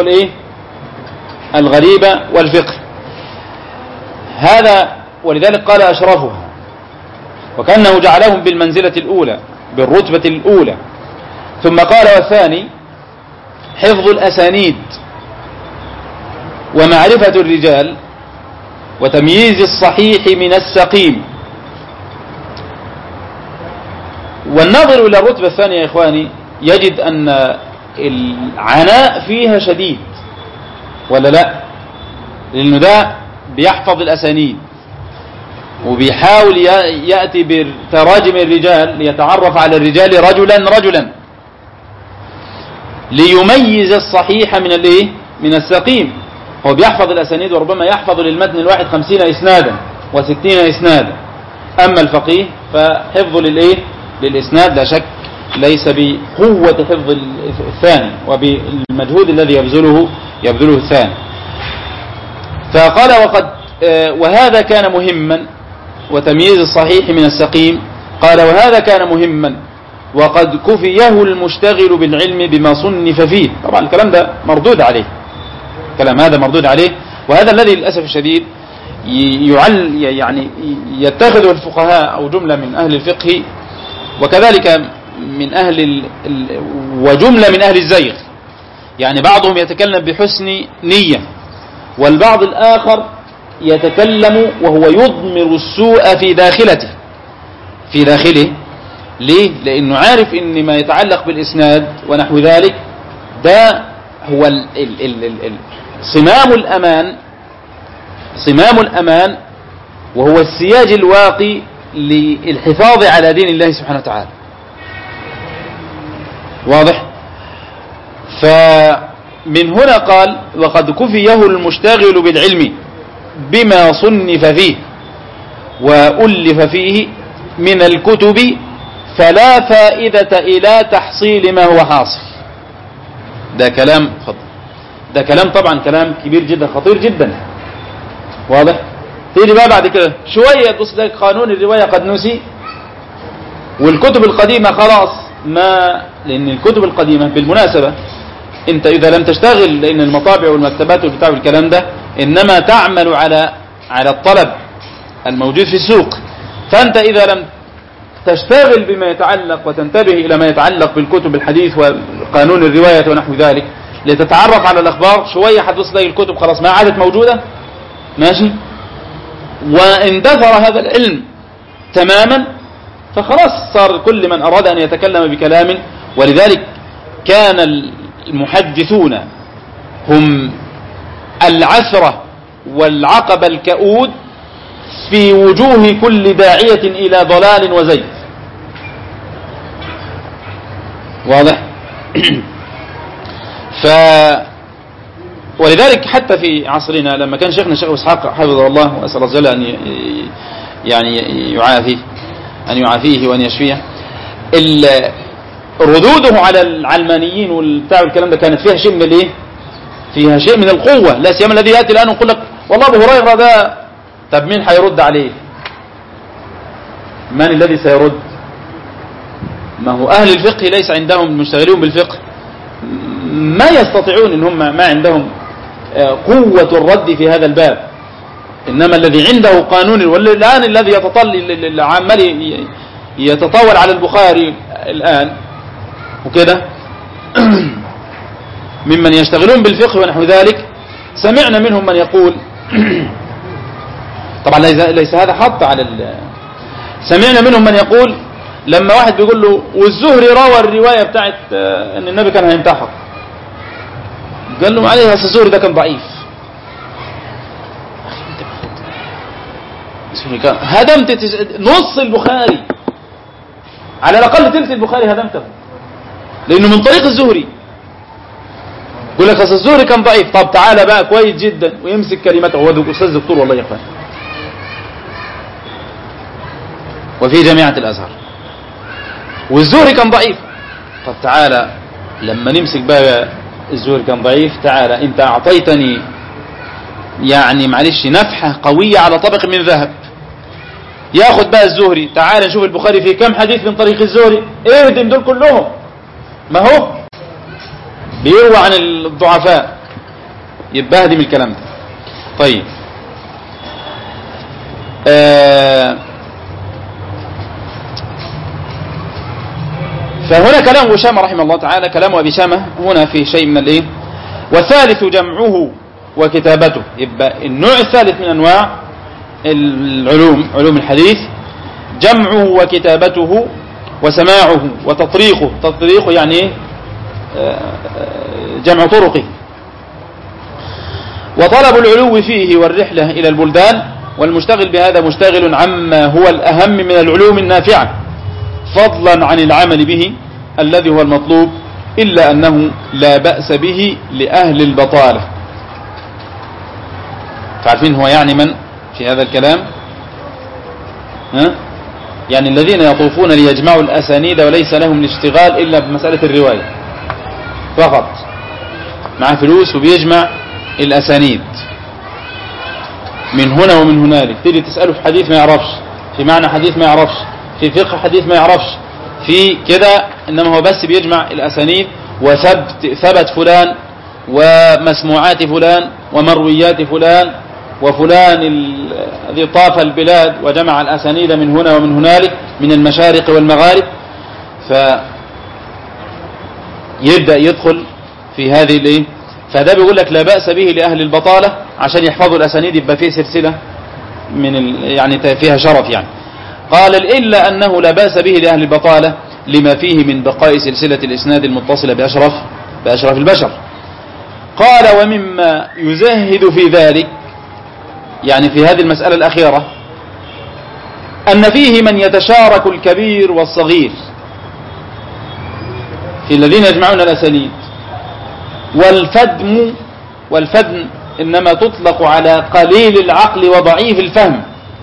والفقه. هذا ولذلك قال أشرفها، وكأنه جعلهم بالمنزلة الأولى، بالرتبة الأولى. ثم قال: والثاني حفظ الأسانيد ومعرفة الرجال وتمييز الصحيح من السقيم. والناظر إلى الرتبة الثانية يا إخواني يجد أن العناء فيها شديد، ولا لا؟ لأنه ده بيحفظ الأسانيد وبيحاول يأتي بتراجم الرجال ليتعرف على الرجال رجلا ليميز الصحيح من السقيم. هو بيحفظ الأسانيد وربما يحفظ للمتن الواحد 50 إسنادا و60 إسنادا. أما الفقيه فحفظه للإسناد لا شك ليس بقوة حفظ الثاني وبالمجهود الذي يبذله الثاني. فقال: وهذا كان مهما، وتمييز الصحيح من السقيم. قال: وهذا كان مهما وقد كفيه المشتغل بالعلم بما صنف فيه. طبعا الكلام ده مردود عليه، الكلام هذا مردود عليه، وهذا الذي للأسف الشديد يعني يتخذه الفقهاء أو جملة من أهل الفقه، وكذلك من وجملة من أهل الزيغ. يعني بعضهم يتكلم بحسن نية، والبعض الآخر يتكلم وهو يضمر السوء في داخله. ليه؟ لأنه عارف إن ما يتعلق بالإسناد ونحو ذلك ده هو صمام الأمان، وهو السياج الواقي للحفاظ على دين الله سبحانه وتعالى. واضح؟ فمن هنا قال: وقد كفيه المشتغل بالعلم بما صنف فيه وألف فيه من الكتب فلا فائدة إلى تحصيل ما هو حاصل. ده كلام طبعا كلام كبير جدا، خطير جدا. واضح؟ تيجي بقى بعد كده شوية تبص لك قانون الرواية قد نسي، والكتب القديمة خلاص لأن الكتب القديمة بالمناسبة انت إذا لم تشتغل، لأن المطابع والمكتبات والبتاع والكلام ده إنما تعمل على الطلب الموجود في السوق. فأنت إذا لم تشتغل بما يتعلق وتنتبه إلى ما يتعلق بالكتب الحديث وقانون الرواية ونحو ذلك لتتعرف على الأخبار، شوية حتوصل لك الكتب خلاص ما عادت موجودة، ماشي، واندثر هذا العلم تماما، فخلاص صار كل من أراد أن يتكلم بكلام. ولذلك كان المحدثون هم العثرة والعقبة الكؤود في وجوه كل داعية إلى ضلال وزيغ. واضح؟ ولذلك حتى في عصرنا لما كان شيخنا الشيخ إسحاق حفظه الله وأسأل الله جل أن يعافيه وأن يشفيه، ردوده على العلمانيين والبتاع والكلام ده كانت فيها شيء من فيها شيء من القوة، لا سيما الذي يأتي الآن ويقول لك والله أبو هريرة ده، طب مين حيرد عليه؟ من الذي سيرد؟ ما هو أهل الفقه ليس عندهم المشتغلون بالفقه ما يستطيعون إن هم ما عندهم قوة الرد في هذا الباب. إنما الذي عنده قانون، والآن الذي عمال يتطاول على البخاري الآن وكده ممن يشتغلون بالفقه ونحو ذلك، سمعنا منهم من يقول طبعا ليس هذا حط على سمعنا منهم من يقول لما واحد بيقول له والزهري روى الرواية بتاعت ان النبي كان هينتحر، قال له عليه الزهري ده كان ضعيف. هدمت نص البخاري، على الأقل ثلث البخاري هدمته، لأنه من طريق الزهري. يقول لك الزهري كان ضعيف، طب تعالى بقى كويس جدا ويمسك كلمته، هو أستاذ دكتور والله يا أخوان وفي جامعة الأزهر، والزهري كان ضعيف. طب تعالى لما نمسك بقى الزهري كان ضعيف، تعالى انت اعطيتني يعني معلش نفحة قوية على طبق من ذهب، ياخد بقى الزهري، تعالى نشوف البخاري فيه كم حديث من طريق الزهري، اهدم دول كلهم، ما هو بيروى عن الضعفاء، يبقى اهدم الكلام ده. طيب فهنا كلام وشامة رحمه الله تعالى، كلام أبي شامة هنا في شيء من الايه. والثالث جمعه وكتابته، يبقى النوع الثالث من أنواع العلوم، علوم الحديث، جمعه وكتابته وسماعه وتطريقه. تطريقه يعني جمع طرقه، وطلب العلو فيه والرحلة إلى البلدان، والمشتغل بهذا مشتغل عما هو الأهم من العلوم النافعة فضلا عن العمل به الذي هو المطلوب، إلا أنه لا بأس به لأهل البطالة. تعرفين هو يعني من في هذا الكلام؟ يعني الذين يطوفون ليجمعوا الأسانيد وليس لهم الاشتغال إلا بمسألة الرواية فقط، مع فلوس وبيجمع الأسانيد من هنا ومن هنالك. تيجي تسأله في حديث ما يعرفش، في معنى حديث ما يعرفش، في فقه حديث ما يعرفش، في كده، إنما هو بس بيجمع الأسانيد وثبت فلان ومسموعات فلان ومرويات فلان وفلان الذي طاف البلاد وجمع الأسانيد من هنا ومن هنالك من المشارق والمغارب، فيبدأ يدخل في هذه الايه. فده بيقول لك لا بأس به لأهل البطالة عشان يحفظوا الأسانيد، يبقى فيه سلسلة من يعني فيها شرف يعني. قال إلا أنه لا بأس به لأهل البطالة لما فيه من بقاء سلسلة الإسناد المتصلة بأشرف البشر. قال ومما يزهد في ذلك، يعني في هذه المسألة الأخيرة، أن فيه من يتشارك الكبير والصغير في الذين يجمعون الأسانيد. والفدم إنما تطلق على قليل العقل وضعيف الفهم.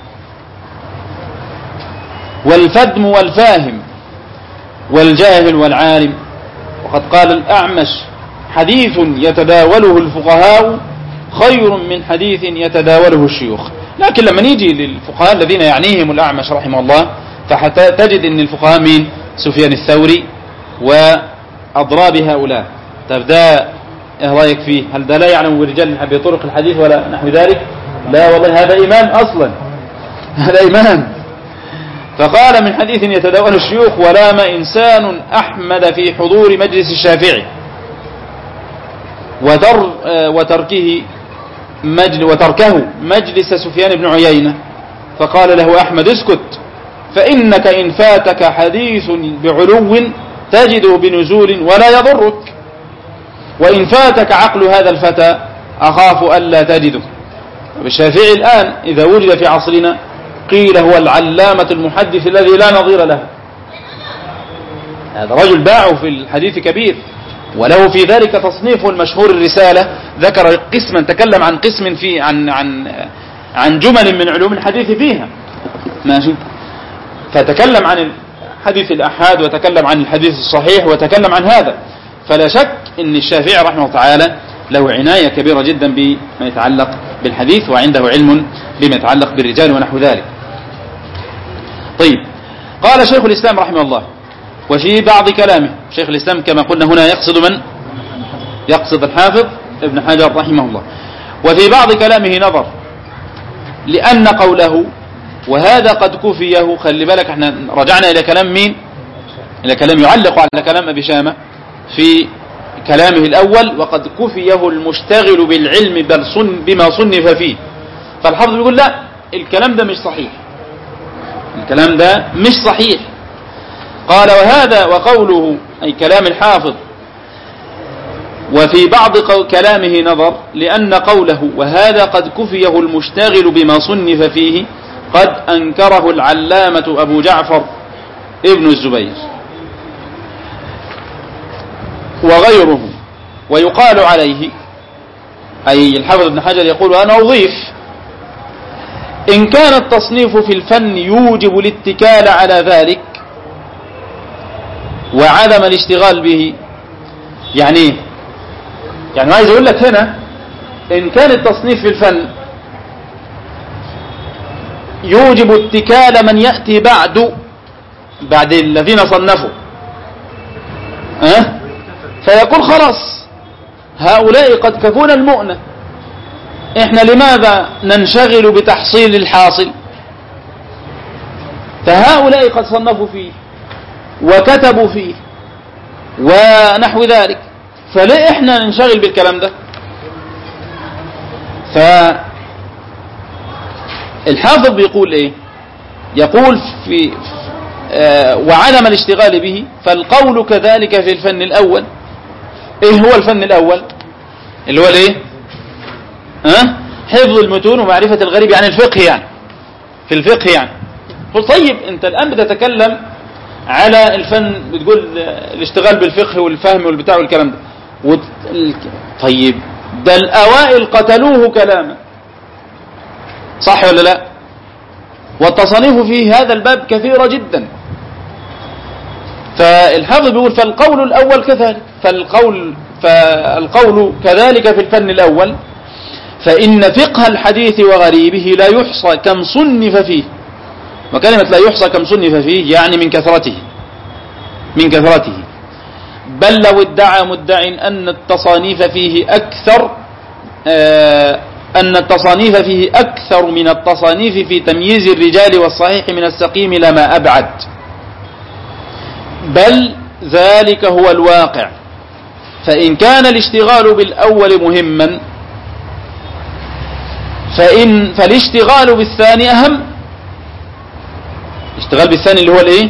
والفدم والفاهم والجاهل والعالم. وقد قال الأعمش حديث يتداوله الفقهاء خير من حديث يتداوله الشيوخ. لكن لما نيجي للفقهاء الذين يعنيهم الأعمش رحمه الله، فحتى تجد أن الفقهاء مين؟ سفيان الثوري وأضراب هؤلاء. طب ده ايه رأيك فيه؟ هل ده لا يعلم برجال بطرق الحديث ولا نحو ذلك؟ لا والله، هذا إيمان أصلا، هذا إيمان. فقال من حديث يتداول الشيوخ ولام إنسان أحمد في حضور مجلس الشافعي وتركه مجلس سفيان بن عيينة، فقال له أحمد اسكت، فإنك إن فاتك حديث بعلو تجده بنزول ولا يضرك، وإن فاتك عقل هذا الفتى أخاف ألا تجده. الشافعي الآن إذا وجد في عصرنا قيل هو العلامة المحدث الذي لا نظير له. هذا رجل باع في الحديث كبير، وله في ذلك تصنيف المشهور الرسالة، ذكر قسما، تكلم عن قسم في عن جمل من علوم الحديث فيها، ماشي، فتكلم عن الحديث الأحاد وتكلم عن الحديث الصحيح وتكلم عن هذا. فلا شك أن الشافعي رحمه الله تعالى له عناية كبيرة جدا بما يتعلق بالحديث، وعنده علم بما يتعلق بالرجال ونحو ذلك. طيب، قال شيخ الإسلام رحمه الله، وفي بعض كلامه، شيخ الإسلام كما قلنا هنا يقصد من؟ يقصد الحافظ ابن حجر رحمه الله. وفي بعض كلامه نظر، لأن قوله وهذا قد كفيه، خلي بالك احنا رجعنا إلى كلام مين؟ إلى كلام يعلق على كلام أبي شامة في كلامه الأول، وقد كفيه المشتغل بالعلم بما صنف فيه. فالحافظ بيقول لا، الكلام ده مش صحيح، الكلام ده مش صحيح. قال وهذا وقوله أي كلام الحافظ وفي بعض كلامه نظر، لأن قوله وهذا قد كفيه المشتغل بما صنف فيه قد أنكره العلامة أبو جعفر ابن الزبير وغيره. ويقال عليه، أي الحافظ ابن حجر يقول وأنا أضيف: إن كان التصنيف في الفن يوجب الاتكال على ذلك وعدم الاشتغال به. يعني عايز أقول لك هنا إن كان التصنيف في الفن يوجب اتكال من يأتي بعد الذين صنفوا، فيقول خلاص هؤلاء قد كفونا المؤنة، احنا لماذا ننشغل بتحصيل الحاصل؟ فهؤلاء قد صنفوا فيه وكتبوا فيه ونحو ذلك، فليه احنا ننشغل بالكلام ده؟ فالحافظ بيقول ايه؟ يقول في وعدم الاشتغال به، فالقول كذلك في الفن الأول. ايه هو الفن الأول؟ اللي هو الايه؟ حفظ المتون ومعرفة الغريب، يعني الفقه، يعني في الفقه يعني. قل طيب انت الآن بتتكلم على الفن، بتقول الاشتغال بالفقه والفهم والبتاع والكلام ده، طيب ده الأوائل قتلوه كلاما، صح ولا لا؟ والتصانيف في هذا الباب كثيرة جدا. فالحافظ بيقول فالقول الأول كذلك، فالقول كذلك في الفن الأول، فإن فقه الحديث وغريبه لا يحصى كم صنف فيه. وكلمة لا يحصى كم صنف فيه يعني من كثرته، بل لو ادعى مدع أن التصانيف فيه أكثر من التصانيف في تمييز الرجال والصحيح من السقيم لما أبعد، بل ذلك هو الواقع. فإن كان الاشتغال بالأول مهما فالاشتغال بالثاني أهم. الاشتغال بالثاني اللي هو الايه؟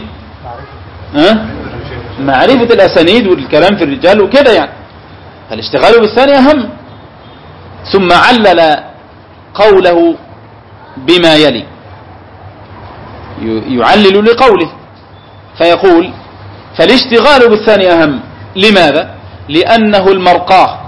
معرفة الأسانيد والكلام في الرجال وكده يعني. فالاشتغال بالثاني أهم. ثم علل قوله بما يلي، يعلل لقوله فيقول فالاشتغال بالثاني أهم. لماذا؟ لأنه المرقاه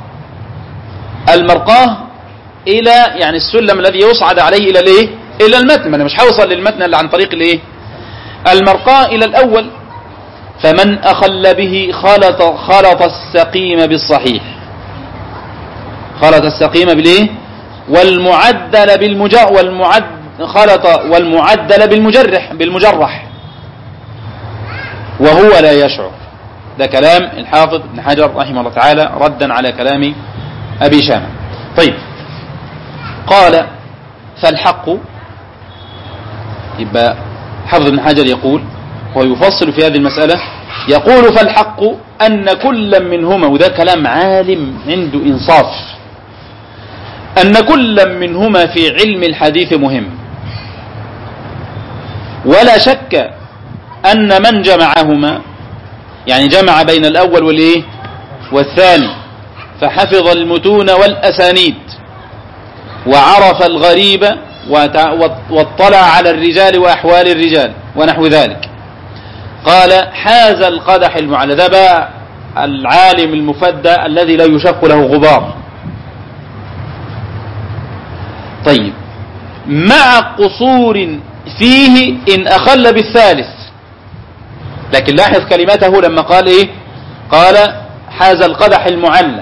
إلى يعني السلم الذي يصعد عليه إلى الايه؟ إلى المتن. أنا مش هوصل للمتن إلا عن طريق الايه؟ المرقاه إلى الأول. فمن أخل به خلط السقيم بالصحيح، خلط السقيم بالايه؟ والمعدل والمعدل بالمجرح وهو لا يشعر. ده كلام الحافظ ابن حجر رحمه الله تعالى ردا على كلام أبي شامة. طيب، قال فالحق، يبقى حافظ ابن حجر يقول ويفصل في هذه المسألة، يقول فالحق أن كل منهما، وده كلام عالم عنده إنصاف، أن كل منهما في علم الحديث مهم، ولا شك أن من جمعهما يعني جمع بين الأول والإيه؟ والثاني، فحفظ المتون والأسانيد وعرف الغريب واطلع على الرجال وأحوال الرجال ونحو ذلك، قال حاز القدح المعلى. ده بقى العالم المفدى الذي لا يشق له غبار. طيب، مع قصور فيه إن أخل بالثالث. لكن لاحظ كلمته لما قال إيه؟ قال حاز القدح المعلى.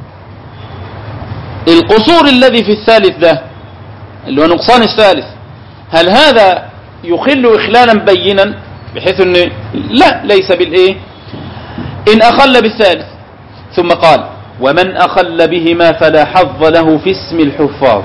القصور الذي في الثالث ده اللي هو نقصان الثالث، هل هذا يخل إخلالا بينا بحيث أنه لا، ليس بالإيه؟ إن أخل بالثالث. ثم قال ومن أخل بهما فلا حظ له في اسم الحفاظ.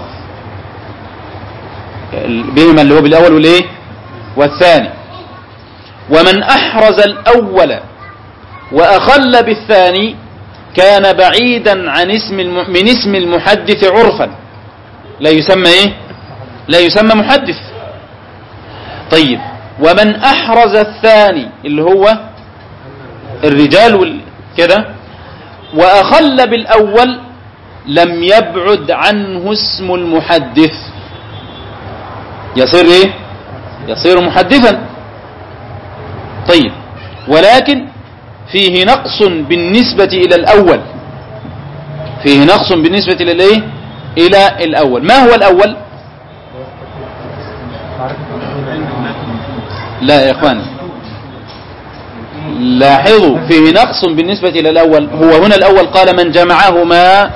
بهما اللي هو بالأول والإيه والثاني. ومن أحرز الأول وأخل بالثاني كان بعيدا عن من اسم المحدث عرفا، لا يسمى إيه؟ لا يسمى محدث. طيب ومن أحرز الثاني اللي هو الرجال كده وأخل بالأول لم يبعد عنه اسم المحدث، يصير إيه؟ يصير محدثا. طيب ولكن فيه نقص بالنسبة إلى الأول، فيه نقص بالنسبة إلى الإيه؟ إلى الأول. ما هو الأول؟ لا يا إخوان لاحظوا، فيه نقص بالنسبة إلى الأول. هو هنا الأول قال من جمعهما،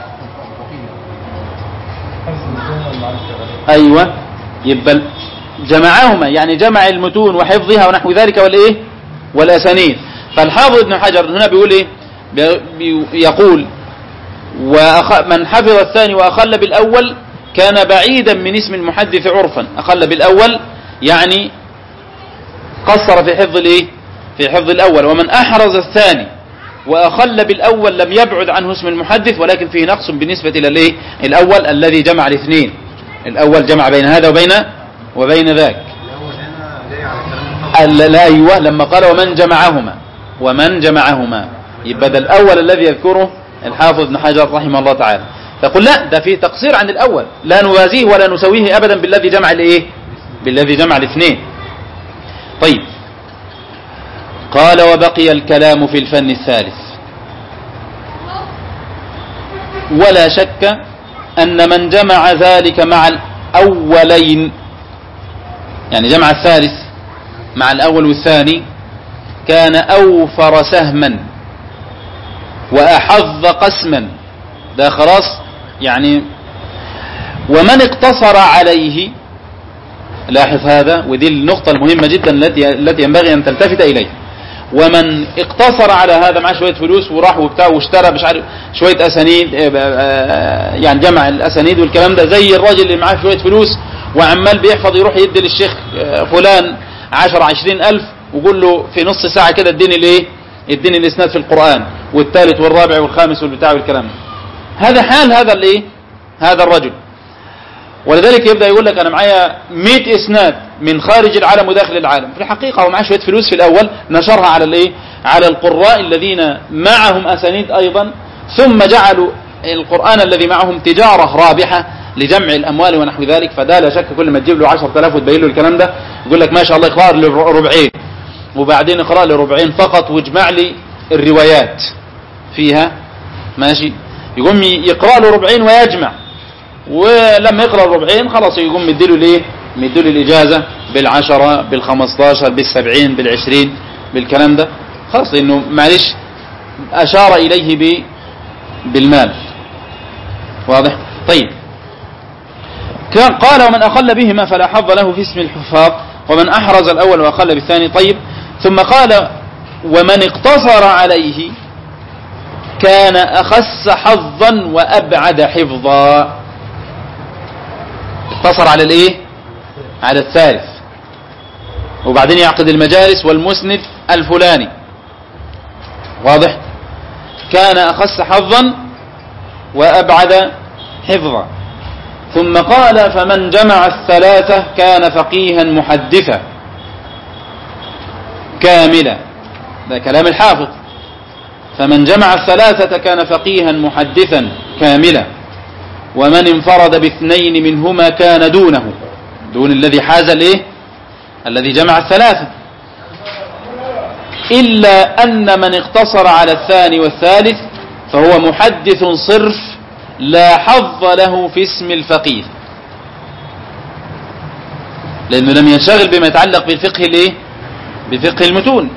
أيوة يبقى جمعهما يعني جمع المتون وحفظها ونحو ذلك والإيه والأسانيد. فالحافظ ابن حجر هنا بيقول إيه؟ يقول من حفظ الثاني وأخل بالأول كان بعيدا من اسم المحدث عرفا. أخل بالأول يعني قصر في حفظ الإيه؟ في حفظ الأول. ومن أحرز الثاني وأخل بالأول لم يبعد عنه اسم المحدث، ولكن فيه نقص بالنسبة إلى الإيه؟ الأول الذي جمع الاثنين. الأول جمع بين هذا وبين ذاك. لا أيوة لما قال ومن جمعهما يبقى الأول الذي يذكره الحافظ ابن حجر رحمه الله تعالى. فقل لا، ده فيه تقصير عن الأول، لا نوازيه ولا نسويه أبدا بالذي جمع الإيه؟ بالذي جمع الاثنين. طيب قال وبقي الكلام في الفن الثالث. ولا شك أن من جمع ذلك مع الأولين، يعني جمع الثالث مع الأول والثاني، كان أوفر سهما وأحظ قسما. ده خلاص يعني. ومن اقتصر عليه، لاحظ هذا ودي النقطة المهمة جدا التي ينبغي أن تلتفت إليه. ومن اقتصر على هذا معاه شوية فلوس وراح وبتاع واشترى مش عارف شوية أسانيد، يعني جمع الأسانيد والكلام ده، زي الراجل اللي معاه شوية فلوس وعمال بيحفظ يروح يدي للشيخ فلان 10-20 ألف ويقول له في نص ساعة كده اديني الايه؟ اديني الاسناد في القرآن والثالث والرابع والخامس والبتاع والكلام ده. هذا حال هذا الايه؟ هذا الرجل. ولذلك يبدأ يقول لك أنا معايا 100 إسناد من خارج العالم وداخل العالم. في الحقيقة هو معاه شوية فلوس في الأول نشرها على الإيه؟ على القراء الذين معهم أسانيد أيضا، ثم جعلوا القرآن الذي معهم تجارة رابحة لجمع الأموال ونحو ذلك. فده لا شك كل ما تجيب له 10,000 وتبين له الكلام ده يقول لك ما شاء الله اقرأ لي ربعين، وبعدين اقرأ لي ربعين فقط واجمع لي الروايات فيها، ماشي. يقوم يقرأ له ربعين ويجمع، ولما يقرأ الربعين خلاص يقوم مديله ليه؟ مديله الإجازة بال10 بال15 بال70 بال20 بالكلام ده، خلاص لأنه معلش أشار إليه بالمال. واضح؟ طيب قال ومن أخل بهما فلا حظ له في اسم الحفاظ ومن أحرز الأول وأخل بالثاني. طيب ثم قال ومن اقتصر عليه كان أخس حظا وأبعد حفظا. اقتصر على الايه؟ على الثالث، وبعدين يعقد المجالس والمسند الفلاني. واضح؟ كان أخس حظا وأبعد حفظا. ثم قال فمن جمع الثلاثة كان فقيها محدثا كاملا. ده كلام الحافظ. فمن جمع الثلاثة كان فقيها محدثا كاملا. ومن انفرد باثنين منهما كان دون الذي حاز الايه؟ الذي جمع الثلاثة. إلا أن من اقتصر على الثاني والثالث فهو محدث صرف لا حظ له في اسم الفقيه، لأنه لم ينشغل بما يتعلق بالفقه الايه؟ بفقه المتون.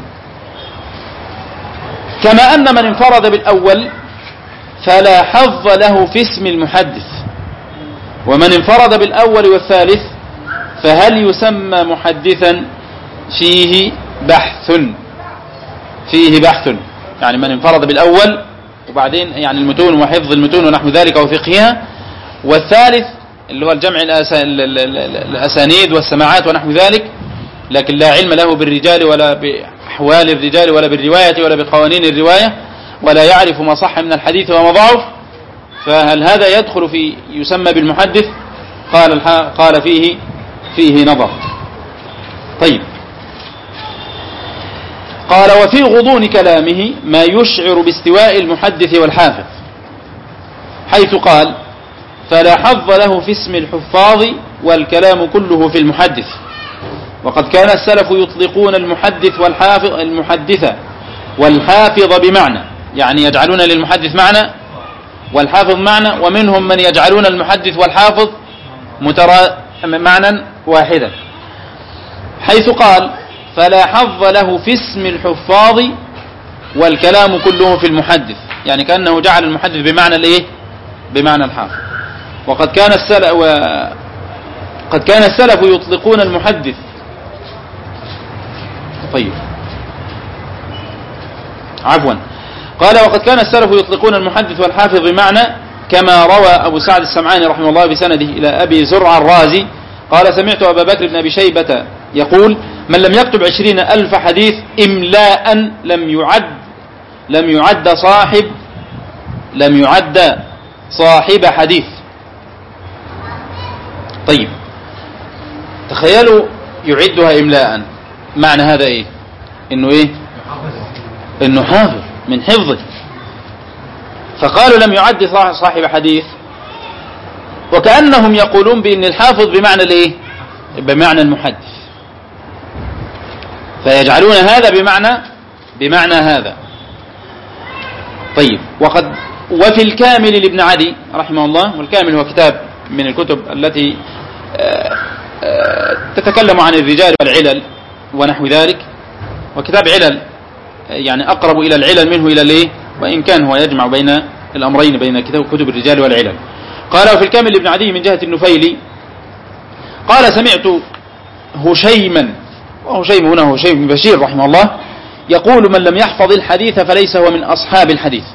كما أن من انفرد بالأول فلا حظ له في اسم المحدث. ومن انفرد بالأول والثالث فهل يسمى محدثا؟ فيه بحث. يعني من انفرد بالأول وبعدين يعني المتون وحفظ المتون ونحو ذلك وفقهها. والثالث اللي هو الجمع الأسانيد والسماعات ونحو ذلك، لكن لا علم له بالرجال ولا بأحوال الرجال ولا بالرواية ولا بقوانين الرواية، ولا يعرف ما صح من الحديث وما ضعف، فهل هذا يدخل في يسمى بالمحدث؟ قال فيه نظر. طيب، قال وفي غضون كلامه ما يشعر باستواء المحدث والحافظ، حيث قال فلا حظ له في اسم الحفاظ والكلام كله في المحدث. وقد كان السلف يطلقون المحدث والحافظ بمعنى، يعني يجعلون للمحدث معنى والحافظ معنى، ومنهم من يجعلون المحدث والحافظ معنى واحدا، حيث قال فلا حظ له في اسم الحفاظ والكلام كله في المحدث، يعني كأنه جعل المحدث بمعنى الايه؟ بمعنى الحافظ. وقد كان السلف يطلقون المحدث. طيب، عفوا، قال وقد كان السلف يطلقون المحدث والحافظ بمعنى، كما روى أبو سعد السمعاني رحمه الله بسنده إلى أبي زرع الرازي قال سمعت أبا بكر بن أبي شيبة يقول من لم يكتب 20,000 حديث إملاء لم يعد صاحب حديث. طيب، تخيلوا يعدها إملاء، معنى هذا إيه؟ إنه حافظ من حفظه، فقالوا لم يعد صاحب حديث، وكأنهم يقولون بأن الحافظ بمعنى الايه؟ بمعنى المحدث، فيجعلون هذا بمعنى هذا. طيب، وفي الكامل لابن عدي رحمه الله، والكامل هو كتاب من الكتب التي تتكلم عن الرجال والعلل ونحو ذلك، وكتاب علل يعني أقرب إلى العلل منه إلى الايه، وإن كان هو يجمع بين الأمرين بين كتب الرجال والعلل. قال وفي الكامل لابن عدي من جهة النفيلي قال سمعت هشيما، وهشيم هنا هو هشيم بن بشير رحمه الله، يقول من لم يحفظ الحديث فليس هو من أصحاب الحديث.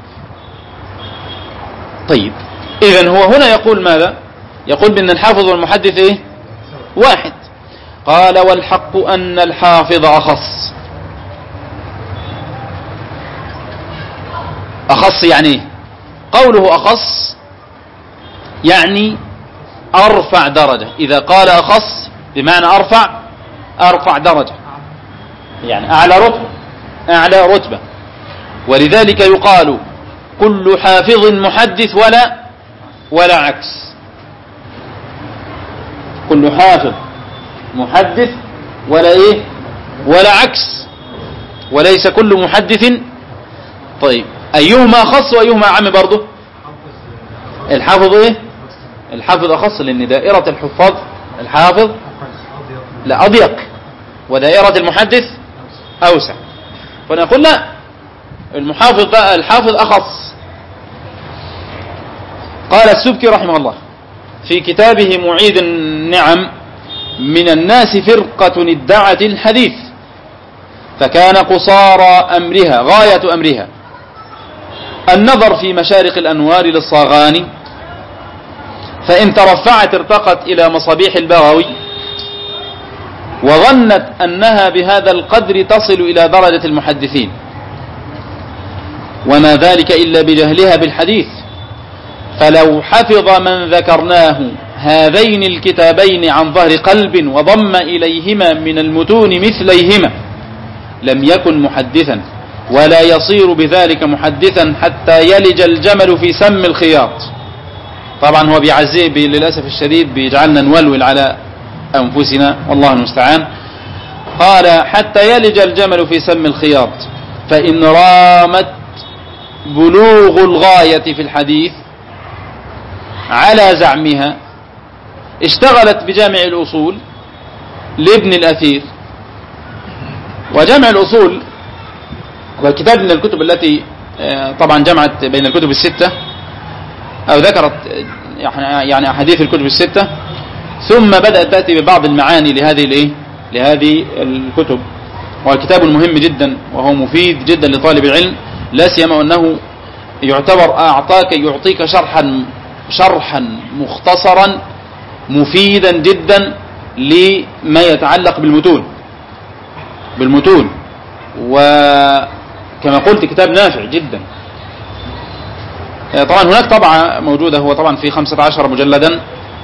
طيب، إذن هو هنا يقول ماذا؟ يقول بأن الحافظ والمحدث إيه؟ واحد. قال والحق أن الحافظ أخص يعني إيه؟ قوله أخص يعني أرفع درجة. إذا قال أخص بمعنى أرفع درجة، يعني أعلى رتبة. ولذلك يقال كل حافظ محدث ولا عكس. كل حافظ محدث ولا عكس، وليس كل محدث. طيب، أيهما أخص وأيهما أعم برضه؟ الحافظ إيه؟ الحافظ أخص، لأن دائرة الحافظ لا أضيق، ودائرة المحدث أوسع. فنقول لا، الحافظ أخص. قال السبكي رحمه الله في كتابه معيد النعم من الناس فرقة ادعت الحديث فكان قصارى أمرها غاية أمرها النظر في مشارق الأنوار للصاغاني، فإن ترفعت ارتقت إلى مصابيح البغوي، وظنت أنها بهذا القدر تصل إلى درجة المحدثين، وما ذلك إلا بجهلها بالحديث. فلو حفظ من ذكرناه هذين الكتابين عن ظهر قلب وضم إليهما من المتون مثليهما لم يكن محدثا، ولا يصير بذلك محدثا حتى يلج الجمل في سم الخياط. طبعا هو بيعزيه للأسف الشديد، بيجعلنا نولول على أنفسنا والله المستعان. قال حتى يلج الجمل في سم الخياط، فإن رامت بلوغ الغاية في الحديث على زعمها اشتغلت بجامع الأصول لابن الأثير. وجامع الأصول هو كتاب من الكتب التي طبعا جمعت بين الكتب الستة، أو ذكرت يعني أحاديث الكتب الستة، ثم بدأت تأتي ببعض المعاني لهذه الكتب. وهو كتاب مهم جدا وهو مفيد جدا لطالب العلم، لا سيما أنه يعتبر يعطيك شرحا مختصرا مفيدا جدا لما يتعلق بالمتون، وكما قلت كتاب نافع جدا. طبعا هناك طبعة موجودة، هو طبعا في 15 مجلدا،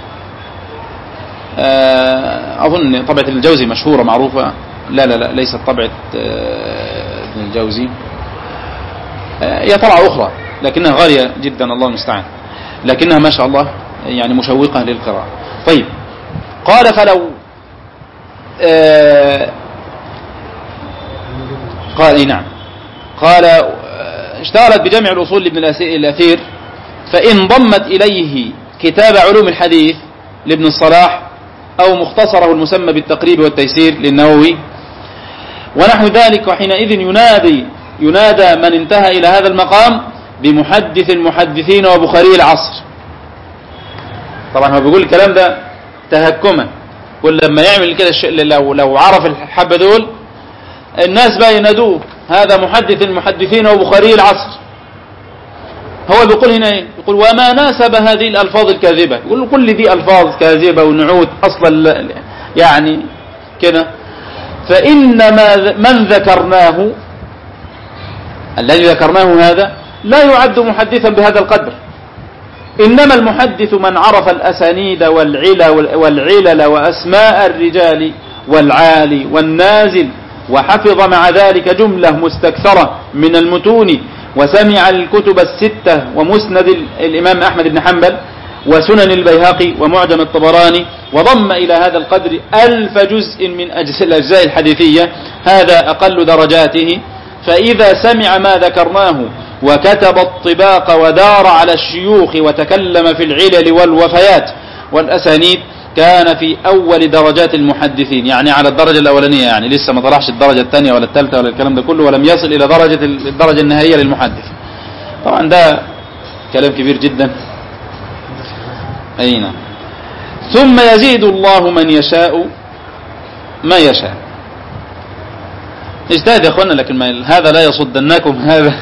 أظن طبعة الجوزي مشهورة معروفة. لا ليست طبعة ابن الجوزي، هي طبعة أخرى لكنها غالية جدا الله المستعان، لكنها ما شاء الله يعني مشوقة للقراءة. طيب قال فلو قال اي نعم، قال اشتغلت بجمع الأصول لابن الأثير، فإن ضمت إليه كتاب علوم الحديث لابن الصلاح أو مختصره المسمى بالتقريب والتيسير للنووي ونحو ذلك، وحينئذ ينادى من انتهى إلى هذا المقام بمحدث المحدثين وبخاري العصر. طبعا هو بيقول الكلام ده تهكما، كل لما يعمل كده لو عرف الحبة دول الناس بقى ينادوه هذا محدث المحدثين وبخاري العصر. هو بيقول هنا ايه؟ يقول وما ناسب هذه الألفاظ الكاذبة، يقول كل دي ألفاظ كاذبة ونعود أصلا يعني كده. فإن من ذكرناه الذي ذكرناه هذا لا يعد محدثا بهذا القدر، إنما المحدث من عرف الأسانيد والعلل وأسماء الرجال والعالي والنازل، وحفظ مع ذلك جملة مستكثرة من المتون، وسمع الكتب الستة ومسند الإمام أحمد بن حنبل وسنن البيهقي ومعجم الطبراني، وضم إلى هذا القدر 1000 جزء من الأجزاء الحديثية، هذا أقل درجاته. فإذا سمع ما ذكرناه وكتب الطباق ودار على الشيوخ وتكلم في العلل والوفيات والأسانيد كان في أول درجات المحدثين، يعني على الدرجة الأولانية، يعني لسه ما طلعش الدرجة الثانية ولا الثالثة ولا الكلام ده كله، ولم يصل إلى الدرجة النهائية للمحدث. طبعا ده كلام كبير جدا. أين ثم يزيد الله من يشاء ما يشاء. اجتهد يا أخوانا، لكن هذا لا يصدنكم هذا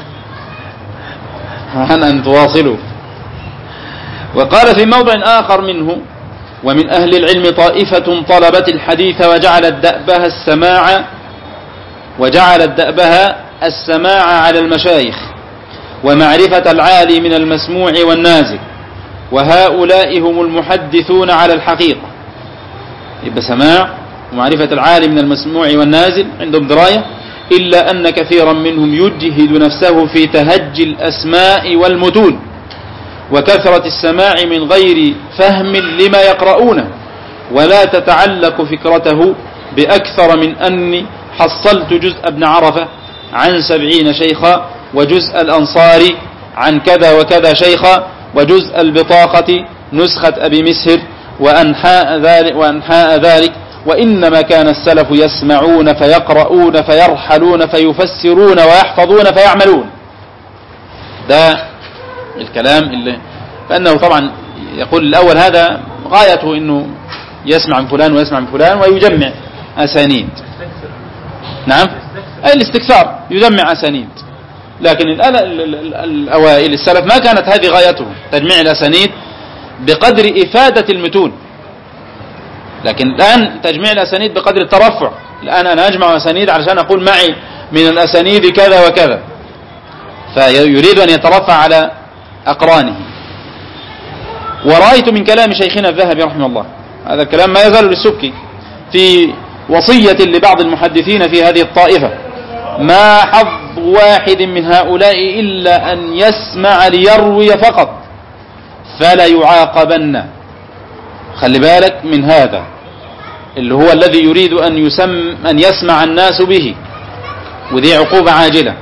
عن أن تواصلوا. وقال في موضع آخر منه ومن أهل العلم طائفة طلبت الحديث وجعلت دأبها السماع على المشايخ ومعرفة العالي من المسموع والنازل، وهؤلاء هم المحدثون على الحقيقة. يبقى سماع ومعرفة العالي من المسموع والنازل عندهم دراية، إلا أن كثيرا منهم يجهد نفسه في تهجي الأسماء والمتون وكثرة السماع من غير فهم لما يقرؤونه، ولا تتعلق فكرته بأكثر من أني حصلت جزء ابن عرفة عن 70 شيخا، وجزء الأنصاري عن كذا وكذا شيخا، وجزء البطاقة نسخة أبي مسهر وأنحاء ذلك. وإنما كان السلف يسمعون فيقرؤون فيرحلون فيفسرون ويحفظون فيعملون. ده الكلام اللي فأنه طبعا يقول الأول هذا غايته أنه يسمع من فلان ويسمع من فلان ويجمع أسانيد. نعم الاستكثار يجمع أسانيد، لكن الأوائل السلف ما كانت هذه غايته تجميع الأسانيد بقدر إفادة المتون، لكن الآن تجميع الأسانيد بقدر الترفع. الآن أنا أجمع أسانيد علشان أقول معي من الأسانيد كذا وكذا، فيريد أن يترفع على أقرانه. ورأيت من كلام شيخنا الذهبي رحمه الله، هذا الكلام ما يزال للسبكي في وصية لبعض المحدثين في هذه الطائفة: ما حظ واحد من هؤلاء إلا أن يسمع ليروي فقط فلا يعاقبن. خلي بالك من هذا اللي هو الذي يريد أن يسمع الناس به، وذي عقوبة عاجلة.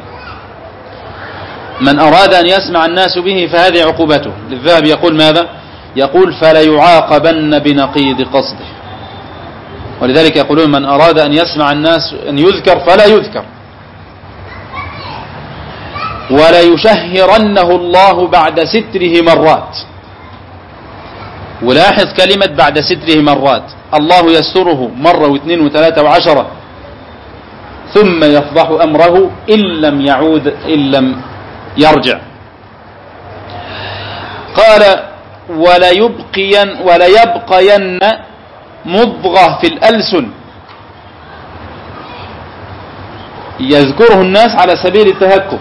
من أراد أن يسمع الناس به فهذه عقوبته. للذهب يقول ماذا؟ يقول فلا يعاقبن بنقيض قصده. ولذلك يقولون من أراد أن يسمع الناس أن يذكر فلا يذكر، ولا يشهرنه الله بعد ستره مرات. ولاحظ كلمة بعد ستره مرات، الله يستره مرة واثنين وثلاثة وعشرة، ثم يفضح أمره إن لم يرجع. قال وليبقين مضغة في الألسن يذكره الناس على سبيل التهكم،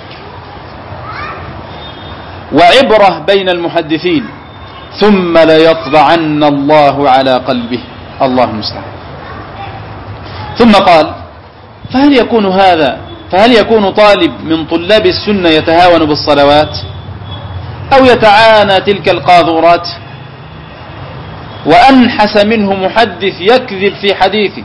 وعبرة بين المحدثين، ثم ليطبعن الله على قلبه. الله المستعان. ثم قال فهل يكون طالب من طلاب السنة يتهاون بالصلوات أو يتعانى تلك القاذورات؟ وأنحس منه محدث يكذب في حديثه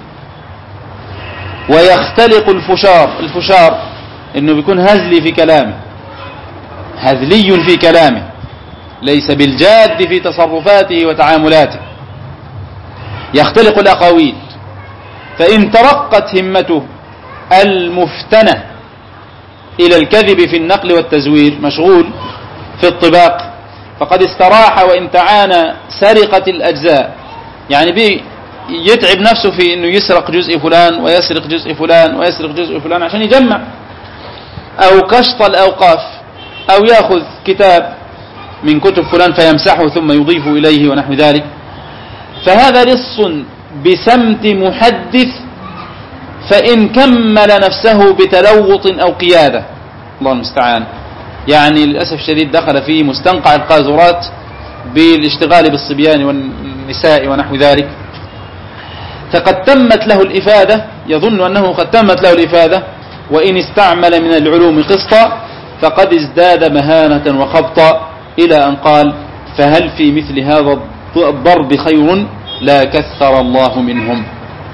ويختلق الفشار إنه بيكون هزلي في كلامه، هزلي في كلامه، ليس بالجاد في تصرفاته وتعاملاته، يختلق الأقاويل. فإن ترقت همته المفتنة إلى الكذب في النقل والتزوير، مشغول في الطباق، فقد استراح وإن تعانى سرقة الأجزاء، يعني يتعب نفسه في أنه يسرق جزء فلان ويسرق جزء فلان ويسرق جزء فلان عشان يجمع، أو كشط الأوقاف، أو يأخذ كتاب من كتب فلان فيمسحه ثم يضيف إليه ونحو ذلك. فهذا لص بسمت محدث، فإن كمل نفسه بتلوط أو قيادة، الله المستعان، يعني للأسف الشديد دخل في مستنقع القاذورات بالاشتغال بالصبيان والنساء ونحو ذلك، فقد تمت له الإفادة، يظن أنه قد تمت له الإفادة، وإن استعمل من العلوم قسطا فقد ازداد مهانة وخبطا، إلى أن قال فهل في مثل هذا الضرب خير؟ لا كثر الله منهم.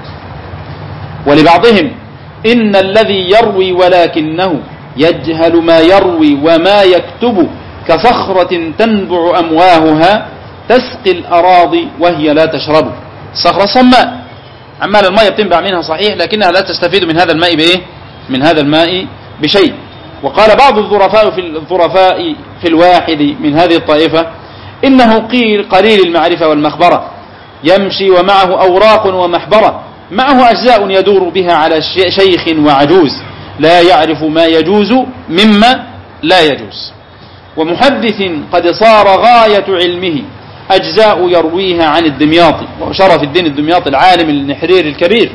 ولبعضهم إن الذي يروي ولكنه يجهل ما يروي وما يكتب كصخرة تنبع أمواهها تسقي الأراضي وهي لا تشرب. صخرة صماء عمال الماء بتنبع منها صحيح، لكنها لا تستفيد من هذا الماء بإيه؟ من هذا الماء بشيء. وقال بعض الظرفاء في الواحد من هذه الطائفة إنه قليل المعرفة والمخبرة، يمشي ومعه أوراق ومحبرة، معه أجزاء يدور بها على شيخ وعجوز، لا يعرف ما يجوز مما لا يجوز. ومحدث قد صار غاية علمه أجزاء يرويها عن الدمياطي، وشرف الدين الدمياطي العالم النحرير الكبير.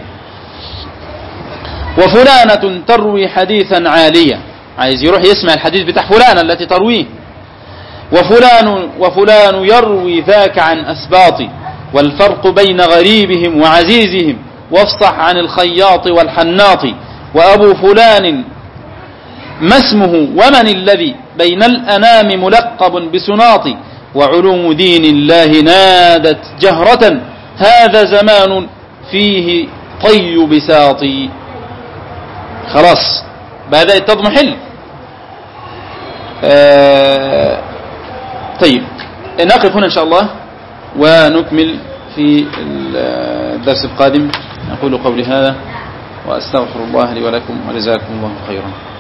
وفلانة تروي حديثا عاليا، عايز يروح يسمع الحديث بتاع فلانة التي ترويه. وفلان يروي ذاك عن أسباطي، والفرق بين غريبهم وعزيزهم، وافصح عن الخياط والحناط. وأبو فلان ما اسمه ومن الذي بين الأنام ملقب بسناط. وعلوم دين الله نادت جهرة، هذا زمان فيه طي بساطي. خلاص بدأت تضمحل. طيب نقف هنا إن شاء الله ونكمل في الدرس القادم. أقول قولي هذا وأستغفر الله لي ولكم، وجزاكم الله خيرا.